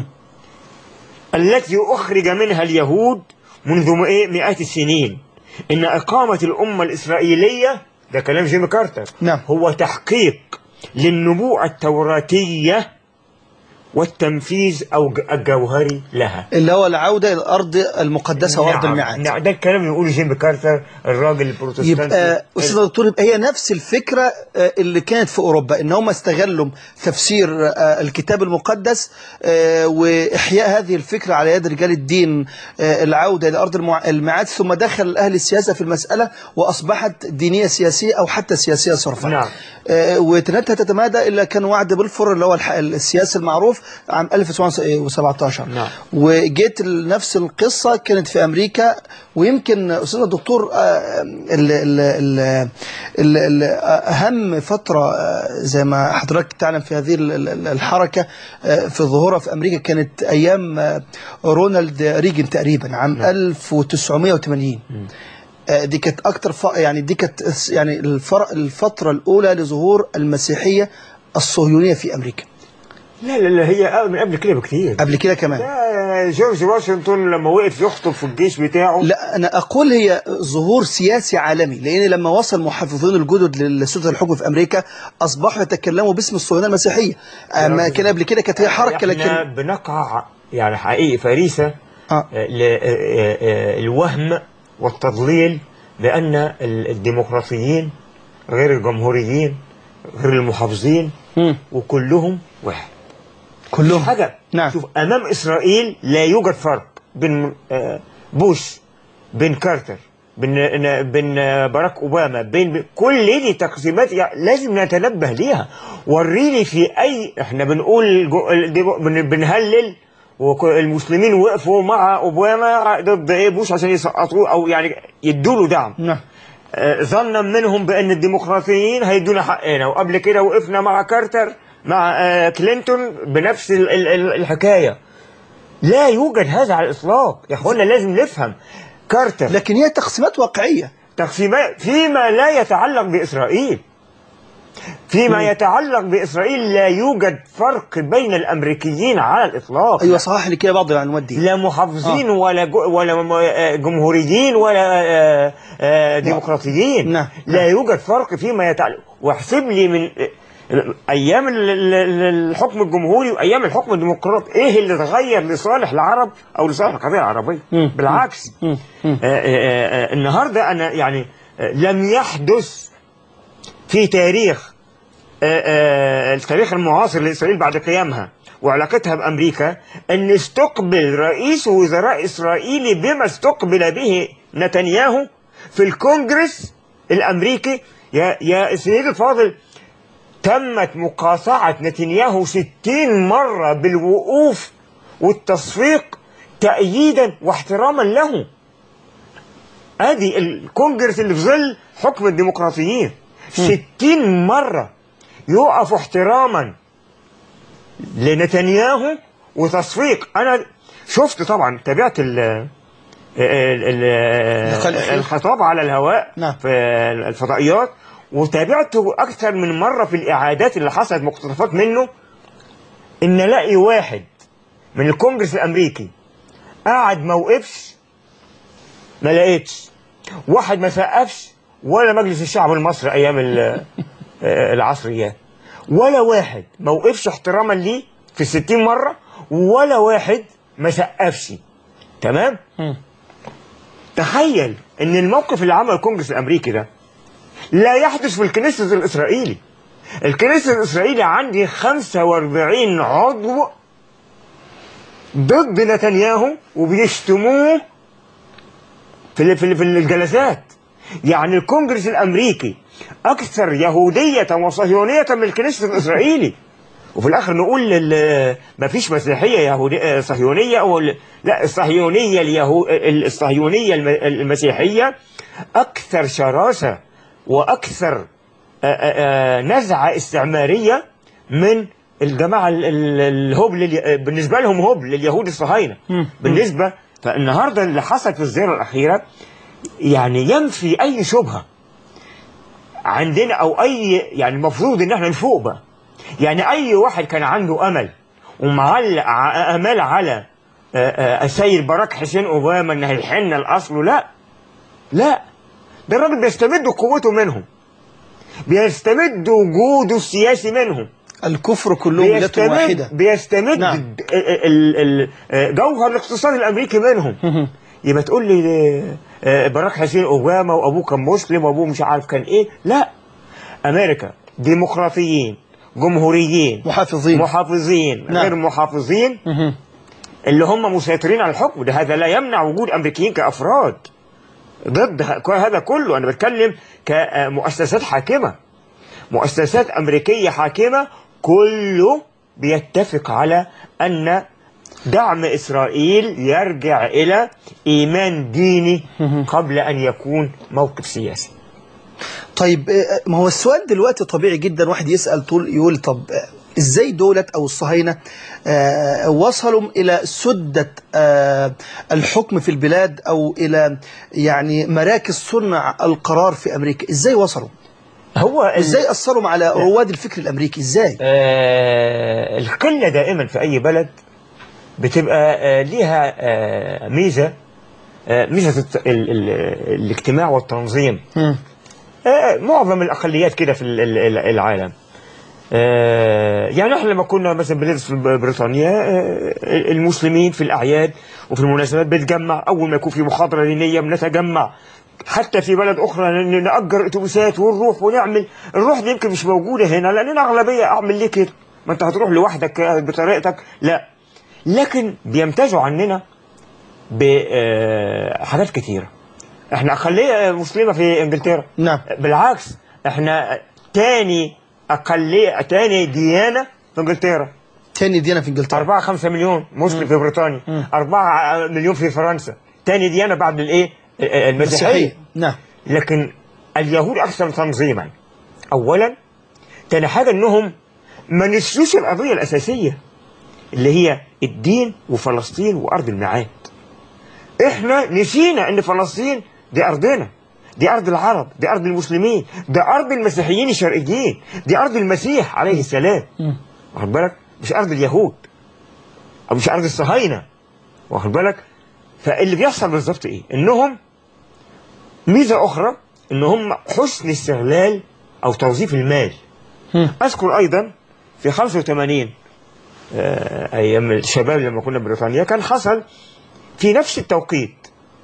التي أخرج منها اليهود منذ مئات السنين. إن إقامة الأمة الإسرائيلية، ده كلام جيمي كارتر، هو تحقيق للنبوءة التوراتية والتنفيذ أو الجوهري لها، اللي هو العودة إلى الأرض المقدسة وأرض الميعاد. نعم. ده الكلام يقول جيمي كارتر الراجل البروتستانتي. يبقى أستاذ دكتور، يبقى هي نفس الفكرة اللي كانت في أوروبا، إن هم استغلوا تفسير الكتاب المقدس وإحياء هذه الفكرة على يد رجال الدين، العودة إلى أرض الميعاد، ثم دخل أهل السياسة في المسألة وأصبحت دينية سياسية أو حتى سياسية صرفا. نعم. وتنتهي تتمادى إلا كان وعد بلفور اللي هو السياسي المعروف عام 1917. نعم. وجيت نفس القصة كانت في أمريكا. ويمكن أستاذ الدكتور أهم فترة زي ما حضرتك تعلم في هذه الحركة في ظهورها في أمريكا كانت أيام رونالد ريغن تقريبا عام 1980. دي كانت أكتر يعني دي كانت يعني الفترة الأولى لظهور المسيحية الصهيونية في أمريكا. لا هي من قبل كده بكتير. قبل كده كمان. جورج واشنطن لما وقف يخطب في الجيش بتاعه. لا أنا أقول هي ظهور سياسي عالمي، لأن لما وصل محافظين الجدد لسلطة الحكم في أمريكا أصبحوا يتكلموا باسم الصهيونية المسيحية. أما كان قبل كده كانت هي حركة، لكن بنقع يعني حقيقي فريسة الوهم والتضليل بأن الديمقراطيين غير الجمهوريين غير المحافظين وكلهم واحد. كلهم حاجة. نعم. شوف، أمام إسرائيل لا يوجد فرق بين بوش، بين كارتر، بين باراك أوباما، بين كل دي تقسيمات لازم نتنبه ليها. وريني في أي، احنا بنقول بنهلل والمسلمين وقفوا مع أوباما ضد بوش عشان يسقطوه أو يعني يدوا له دعم. نعم. ظنا منهم بأن الديمقراطيين هيدونا حقنا، وقبل كده وقفنا مع كارتر مع كلينتون بنفس الحكاية. لا يوجد هذا على الإطلاق يا أخوانا، لازم نفهم كارتر. لكن هي تقسيمات واقعية، تقسيمات فيما لا يتعلق بإسرائيل. فيما يتعلق بإسرائيل لا يوجد فرق بين الأمريكيين على الإطلاق. أيوة صحيح لي كده بعض المعلومات دي. لا محافظين ولا جمهوريين ولا ديمقراطيين. نعم. لا يوجد فرق فيما يتعلق. واحسب لي من أيام الحكم الجمهوري وأيام الحكم الديمقراطي إيه اللي اتغير لصالح العرب أو لصالح القضية العربية. بالعكس. النهاردة أنا يعني لم يحدث في تاريخ التاريخ المعاصر لإسرائيل بعد قيامها وعلاقتها بأمريكا أن استقبل رئيس وزراء إسرائيلي بما استقبل به نتنياهو في الكونجرس الأمريكي. يا سيدي الفاضل، تمت مقاطعة نتنياهو 60 مرة بالوقوف والتصفيق تأييدا واحتراما له. هذه الكونجرس اللي في ظل حكم الديمقراطيين 60 مرة يقف احتراما لنتنياهو وتصفيق. أنا شفت طبعا، تابعت الخطاب على الهواء في الفضائيات، وتابعته أكثر من مرة في الإعادات اللي حصلت مقتطفات منه. إن الاقي واحد من الكونجرس الأمريكي قاعد ما وقفش، ما لقيتش واحد ما سقفش، ولا مجلس الشعب المصري أيام العصريات. ولا واحد ما وقفش احتراما ليه في 60 مرة، ولا واحد ما سقفش. تمام؟ تخيل ان الموقف اللي عمله الكونجرس الامريكي ده لا يحدث في الكنيسة الاسرائيلي. الكنيسة الاسرائيلي عندي 45 عضو ضد نتنياهو وبيشتموه في الجلسات. يعني الكونجرس الامريكي اكثر يهودية وصهيونية من الكنيسة الاسرائيلي. وفي الاخر نقول ما فيش مسيحية يهودية صهيونية او لا، الصهيونية المسيحية اكثر شراسة واكثر نزعة استعمارية من الجماعة الهبل. بالنسبة لهم هبل اليهود الصهاينة بالنسبة. فالنهاردة اللي حصل في الزيارة الأخيرة يعني ينفي أي شبهة عندنا أو أي، يعني المفروض إن احنا نفوق بقى. يعني أي واحد كان عنده أمل ومعلق أمل على السيد باراك حسين أوباما إن هيحن لأصله، لا لا، ده الراجل بيستمد قوته منهم، بيستمد وجوده السياسي منهم. الكفر كله ملة واحدة. بيستمد نعم. جوهر الاقتصاد الامريكي منهم. يبقى تقول لي باراك حسين اوباما وابوه كان مسلم وابوه مش عارف كان ايه؟ لا، امريكا ديمقراطيين جمهوريين محافظين نعم. غير محافظين اللي هم مسيطرين على الحكم. ده هذا لا يمنع وجود امريكيين كافراد ضد هذا كله. انا بتكلم كمؤسسات حاكمه، مؤسسات امريكيه حاكمه، كله بيتفق على أن دعم إسرائيل يرجع إلى إيمان ديني قبل أن يكون موقف سياسي. طيب ما هو السؤال دلوقتي طبيعي جدا، واحد يسأل يقول طب إزاي دولة أو الصهاينة وصلوا إلى سدة الحكم في البلاد أو إلى يعني مراكز صنع القرار في أمريكا؟ إزاي وصلوا؟ هو ازاي اثروا على رواد الفكر الامريكي؟ ازاي؟ القله دائما في اي بلد بتبقى ليها ميزه الاجتماع والتنظيم. معظم الاقليات كده في العالم. يعني احنا لما كنا مثلا بندرس في بريطانيا المسلمين في الاعياد وفي المناسبات بنتجمع، اول ما يكون في محاضره دينيه بنتجمع. حتى في بلد اخرى نأجر اتوبيسات ونروح ونعمل. الروح دي يمكن مش موجوده هنا لاننا اغلبيه. اعمل ليه كده؟ ما انت هتروح لوحدك بطريقتك؟ لا، لكن بيمتازوا عننا بحاجات كتيره. احنا اقليه مسلمه في انجلترا. نعم، بالعكس احنا تاني ديانه في انجلترا. تاني ديانه في انجلترا. 4-5 مليون مسلم في بريطانيا. 4 مليون في فرنسا. تاني ديانه بعد الايه؟ المسيحية. نعم. لكن اليهود أكثر تنظيما أولا. تاني حاجة أنهم ما نسيوش القضية الأساسية اللي هي الدين وفلسطين وأرض الميعاد. إحنا نسينا أن فلسطين دي أرضنا، دي أرض العرب، دي أرض المسلمين، دي أرض المسيحيين الشرقيين، دي أرض المسيح عليه السلام. واخد بالك؟ مش أرض اليهود أو مش أرض الصهاينة. واخد بالك؟ فاللي بيحصل بالظبط إيه؟ إنهم ميزة أخرى إنهم حسن استغلال أو توظيف المال. أذكر أيضا في 85 أيام الشباب لما كنا بريطانيا كان حصل في نفس التوقيت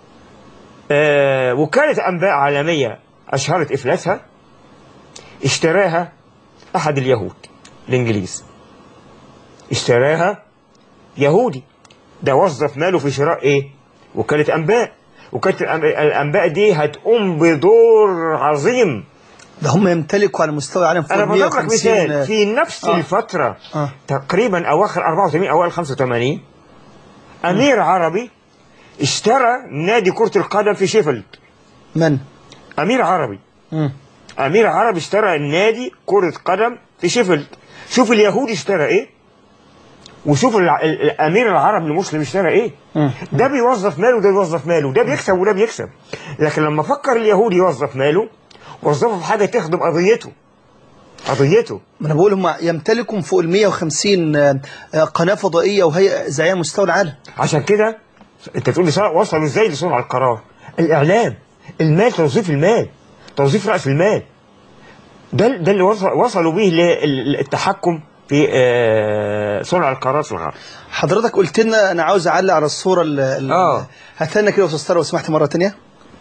وكالة أنباء عالمية أشهرت إفلاسها، اشتراها أحد اليهود الإنجليز. اشتراها يهودي، ده وظف ماله في شراء إيه؟ وكالة أنباء. وكالة الأنباء دي هتقوم بدور عظيم. ده هم يمتلكوا على مستوى العالم فوق 150. أنا بضرب لك مثال في نفس الفترة تقريبا أواخر 84 أوائل 85 أمير عربي اشترى نادي كرة القدم في شيفيلد. من؟ أمير عربي. أمير عربي اشترى نادي كرة قدم في شيفيلد. شوف اليهودي اشترى إيه وشوف الأمير العربي المسلم اشترى إيه. ده بيوظف ماله وده بيوظف ماله، ده بيكسب وده بيكسب. لكن لما فكر اليهودي يوظف ماله وظفه في حاجة تخدم قضيته. ما أنا بقول هم يمتلكوا فوق 150 قناة فضائية وهي زي مستوى العالم. عشان كده أنت تقول لي وصلوا إزاي لصنع القرار؟ الإعلام، المال، توظيف المال، توظيف رأس المال. ده اللي وصلوا به للتحكم في صنع القرارات في الغرب. حضرتك قلت لنا أنا عاوز أعلق على الصورة هات لنا كده يا أستاذ لو سمحت مرة تانية.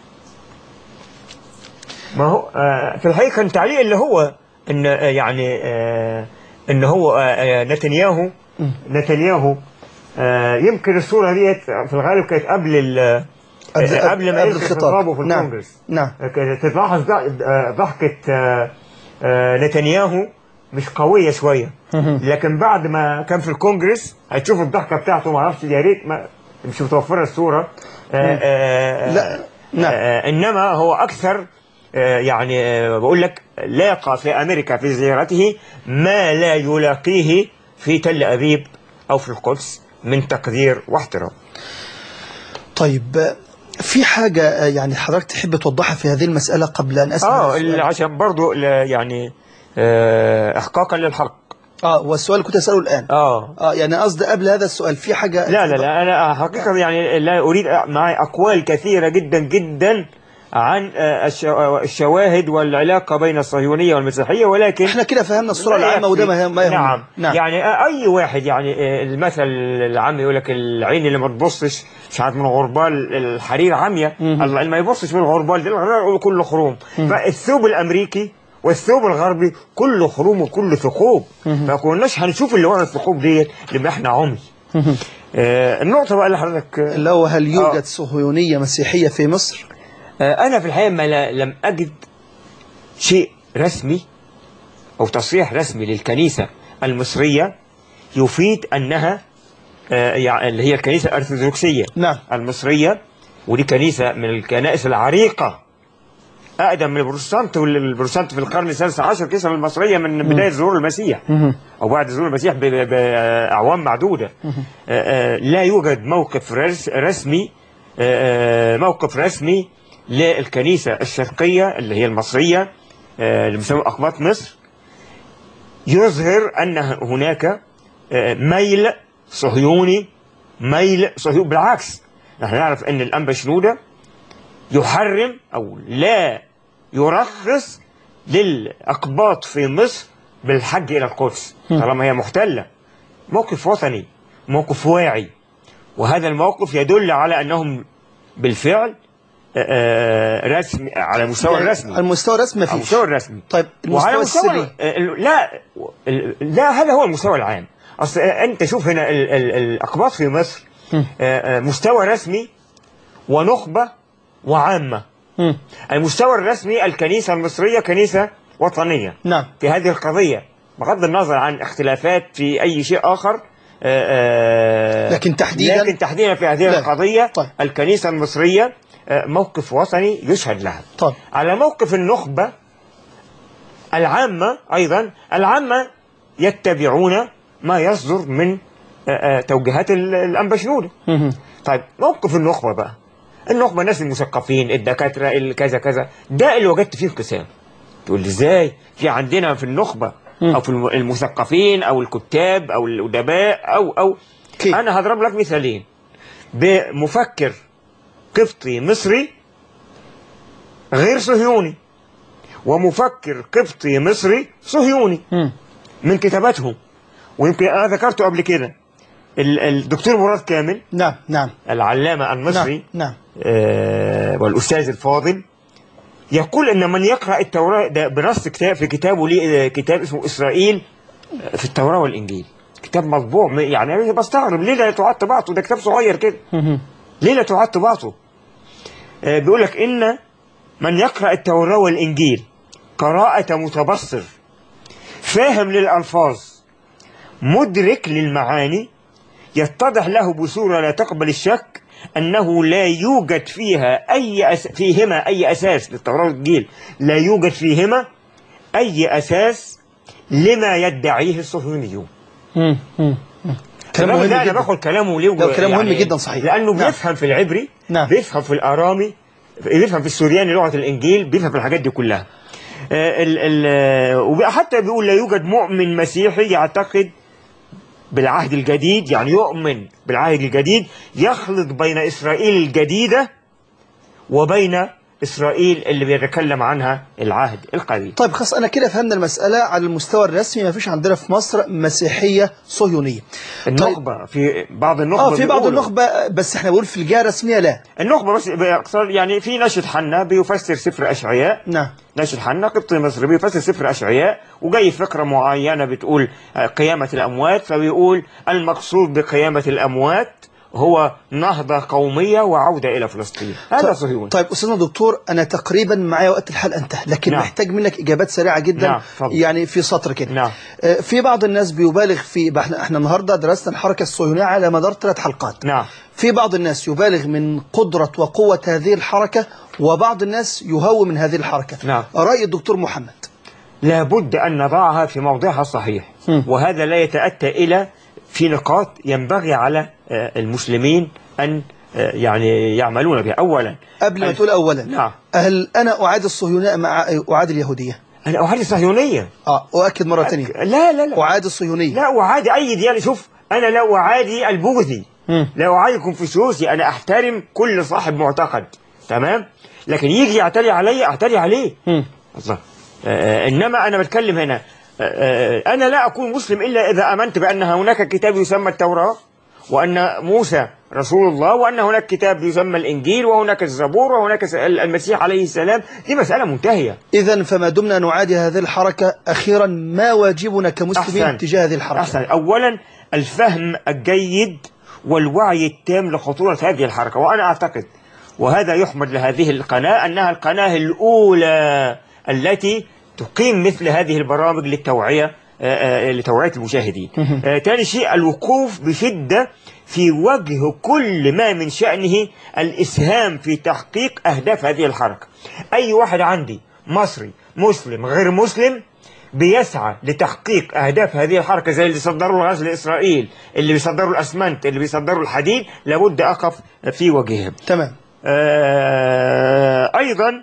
ما هو في الحقيقة كان تعليق اللي هو إن يعني إن هو نتنياهو يمكن الصورة ديت في الغالب كانت قبل ما يلقي خطابه في الكونجرس. نعم. تلاحظ ضحكة نتنياهو مش قوية شوية، لكن بعد ما كان في الكونجرس هتشوف الضحكة بتاعته، ما اعرفش يا ريت مش متوفرة الصورة. لا نعم. إنما هو أكثر يعني بقول لك لاقى في أمريكا في زيارته ما لا يلاقيه في تل أبيب أو في القدس من تقدير واحترام. طيب في حاجة يعني حضرتك تحب توضحها في هذه المسألة قبل أن أسأل؟ عشان برضو يعني إحقاقا للحق. والسؤال كنت أسأله الآن. يعني قصدي قبل هذا السؤال في حاجة. لا أنا حقيقة يعني لا أريد معي أقوال كثيرة جدا جدا عن الشواهد والعلاقة بين الصهيونية والمسيحية، ولكن احنا كده فهمنا الصورة العامة وده ما يهم. نعم. يعني أي واحد يعني المثل العام يقول لك العين اللي ما تبصش ساعات من غربال الحرير عمية، اللي ما يبصش من الغربال ده كله خروم. فالثوب الأمريكي والثوب الغربي كله خروم وكله ثقوب، فكناش هنشوف اللي ورا الثقوب ديت لما احنا عمي. النقطة بقى اللي حضرتك اللي هو هل يوجد صهيونية مسيحية في مصر؟ أنا في الحقيقة لم أجد شيء رسمي أو تصريح رسمي للكنيسة المصرية يفيد أنها يعني اللي هي الكنيسة الأرثوذكسية. نعم. المصرية، ودي كنيسة من الكنائس العريقة أقدم من البروتستانت، والبروتستانت في القرن السادس عشر. الكنيسة المصرية من بداية ظهور المسيح أو بعد ظهور المسيح بأعوام معدودة. لا يوجد موقف رسمي للكنيسة الشرقية اللي هي المصرية اللي بيسموها أقباط مصر يظهر أن هناك ميل صهيوني. بالعكس، نحن نعرف أن الأنبا شنودة يحرم أو لا يرخص للأقباط في مصر بالحج إلى القدس طالما هي محتلة. موقف وطني، موقف واعي، وهذا الموقف يدل على أنهم بالفعل رسمي على المستوى الرسمي. المستوى الرسمي فيه. المستوى الرسمي. طيب المستوى السري؟ لا هذا هو المستوى العام. أصل أنت شوف هنا الأقباط في مصر مستوى رسمي ونخبة وعامة. المستوى الرسمي الكنيسة المصرية كنيسة وطنية. نعم. في هذه القضية بغض النظر عن اختلافات في أي شيء آخر، لكن تحديدا في هذه القضية. طيب. الكنيسة المصرية موقف وطني يشهد لها. طيب. على موقف النخبة العامة أيضا، العامة يتبعون ما يصدر من توجيهات الأنبا شنودة. طيب موقف النخبة بقى، النخبة الناس المثقفين الدكاترة الكذا كذا، ده اللي وجدت فيه انقسام. تقول لي ازاي في عندنا في النخبة أو في المثقفين أو الكتاب أو الأدباء أو أنا هضرب لك مثالين بمفكر قبطي مصري غير صهيوني ومفكر قبطي مصري صهيوني من كتاباتهم، ويمكن أنا ذكرته قبل كده الدكتور مراد كامل. نعم. العلامة المصري. نعم. والأستاذ الفاضل يقول إن من يقرأ التوراة ده بنص كتاب في كتابه ليه كتاب اسمه إسرائيل في التوراة والإنجيل، كتاب مطبوع. يعني أنا بستغرب ليه لا تعاد طباعته، ده كتاب صغير كده ليه لا تعاد طباعته. بيقول لك إن من يقرأ التوراة والإنجيل قراءة متبصر فاهم للألفاظ مدرك للمعاني يتضح له بصورة لا تقبل الشك أنه لا يوجد فيهما أي أساس للتوراة والإنجيل، لا يوجد فيهما أي أساس لما يدعيه الصهيونيون. كلام مهم جدا. أنا باخد كلامه ليه؟ كلام مهم جدا صحيح. لأنه بيفهم في العبري، بيفهم في الآرامي، بيفهم في السورياني لغة الإنجيل، بيفهم في الحاجات دي كلها. وحتى بيقول لا يوجد مؤمن مسيحي يعتقد بالعهد الجديد، يعني يؤمن بالعهد الجديد يخلط بين إسرائيل الجديدة وبين إسرائيل اللي بيتكلم عنها العهد القديم. طيب خلاص، أنا كده فهمنا المسألة على المستوى الرسمي. ما فيش عندنا في مصر مسيحية صهيونية. النخبة في بعض النخبة في بعض النخبة، بس احنا بنقول في الجهة الرسمية لا. النخبة بس باختصار يعني في ناشد حنا بيفسر سفر أشعياء. نعم. ناشد حنا قبطي مصري بيفسر سفر أشعياء، وجاي فكرة معينة بتقول قيامة الأموات، فبيقول المقصود بقيامة الأموات هو نهضة قومية وعودة إلى فلسطين. هذا صهيوني. طيب أستاذنا دكتور، أنا تقريبا معايا وقت الحلقة انتهى، لكن نعم. محتاج منك إجابات سريعة جدا. نعم. يعني في سطر كده. نعم. في بعض الناس بيبالغ في، احنا النهاردة درسنا الحركة الصهيونية على مدار 3 حلقات. نعم. في بعض الناس يبالغ من قدرة وقوة هذه الحركة، وبعض الناس يهوى من هذه الحركة. نعم. رأي الدكتور محمد؟ لابد أن نضعها في موضعها الصحيح، وهذا لا يتأتى إلى في نقاط ينبغي على المسلمين أن يعني يعملون بها. أولا، قبل ما تقول أولا، نعم. هل أنا أعادي الصهيونية مع أعادي اليهودية؟ أنا أعادي الصهيونية. أؤكد مرة ثانية. لا أعادي الصهيونية. لا أعادي أي ديانة. شوف، أنا لا أعادي البوذي، لا أعادي كونفوشيوسي، أنا أحترم كل صاحب معتقد، تمام، لكن يجي يعتري علي أعتري عليه. الله. إنما أنا بتكلم هنا، أنا لا أكون مسلم إلا إذا آمنت بأن هناك كتاب يسمى التوراة، وأن موسى رسول الله، وأن هناك كتاب يسمى الإنجيل، وهناك الزبور، وهناك المسيح عليه السلام. دي مسألة منتهية. إذن فما دمنا نعادي هذه الحركة، أخيرا ما واجبنا كمسلمين تجاه هذه الحركة؟ أحسن. أولا، الفهم الجيد والوعي التام لخطورة هذه الحركة. وأنا أعتقد، وهذا يحمد لهذه القناة، أنها القناة الأولى التي تقيم مثل هذه البرامج للتوعية، لتوعية المشاهدين. ثاني شيء، الوقوف بشدة في وجه كل ما من شأنه الإسهام في تحقيق أهداف هذه الحركة. أي واحد عندي مصري مسلم غير مسلم بيسعى لتحقيق أهداف هذه الحركة، زي اللي صدروا الغاز لإسرائيل، اللي بيصدروا الأسمنت، اللي بيصدروا الحديد، لابد أقف في وجههم. تمام. أيضا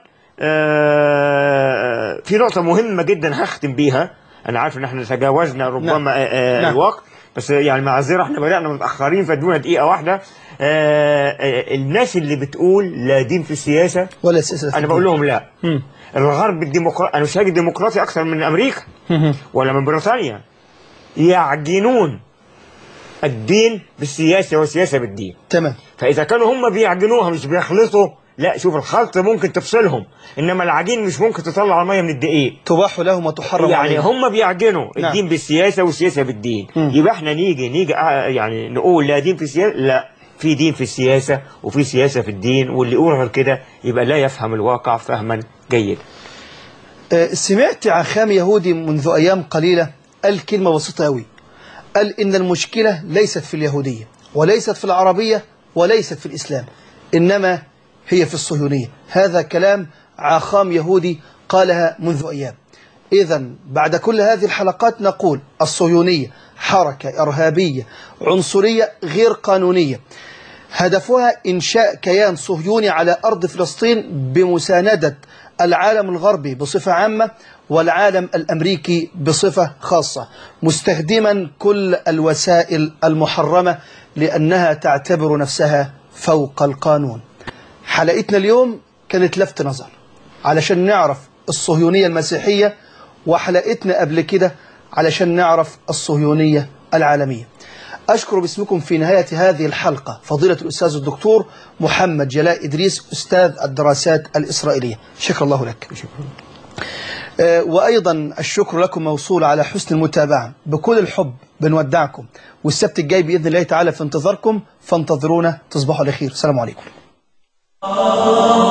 في نقطة مهمة جدا هختم بيها. أنا عارف إن احنا تجاوزنا ربما الوقت، بس يعني معذرة احنا بدأنا متأخرين، فادونا دقيقة واحدة. الناس اللي بتقول لا دين في السياسة ولا سياسة، أنا بقول لهم لا. الغرب الديمقراطي، أنا مش هاجي ديمقراطي أكثر من أمريكا ولا من بريطانيا، يعجنون الدين بالسياسة والسياسة بالدين. تمام. فإذا كانوا هم بيعجنوها مش بيخلطوا، لا، شوف، الخلط ممكن تفصلهم، إنما العجين مش ممكن تطلع المية من الدقيق. تباح لهم وتحرم يعني عليهم. هم بيعجنوا الدين نعم. بالسياسة والسياسة بالدين. يبقى احنا نيجي يعني نقول لا دين في السياسة، لا، في دين في السياسة وفي سياسة في الدين، واللي يقول غير كده يبقى لا يفهم الواقع فهما جيدا. سمعت عخام يهودي منذ أيام قليلة قال كلمة بسيطة أوي، قال إن المشكلة ليست في اليهودية وليست في العربية وليست في الإسلام، إنما هي في الصهيونية. هذا كلام عخام يهودي قالها منذ أيام. إذن بعد كل هذه الحلقات نقول الصهيونية حركة إرهابية عنصرية غير قانونية، هدفها إنشاء كيان صهيوني على أرض فلسطين بمساندة العالم الغربي بصفة عامة والعالم الأمريكي بصفة خاصة، مستخدما كل الوسائل المحرمة لأنها تعتبر نفسها فوق القانون. حلقتنا اليوم كانت لفت نظر علشان نعرف الصهيونية المسيحية، وحلقتنا قبل كده علشان نعرف الصهيونية العالمية. أشكر باسمكم في نهاية هذه الحلقة فضيلة الأستاذ الدكتور محمد جلاء إدريس، أستاذ الدراسات الإسرائيلية. شكر الله لك. وأيضا الشكر لكم موصول على حسن المتابعة. بكل الحب بنودعكم، والسبت الجاي بإذن الله تعالى في انتظاركم، فانتظرونا. تصبحوا على خير. السلام عليكم.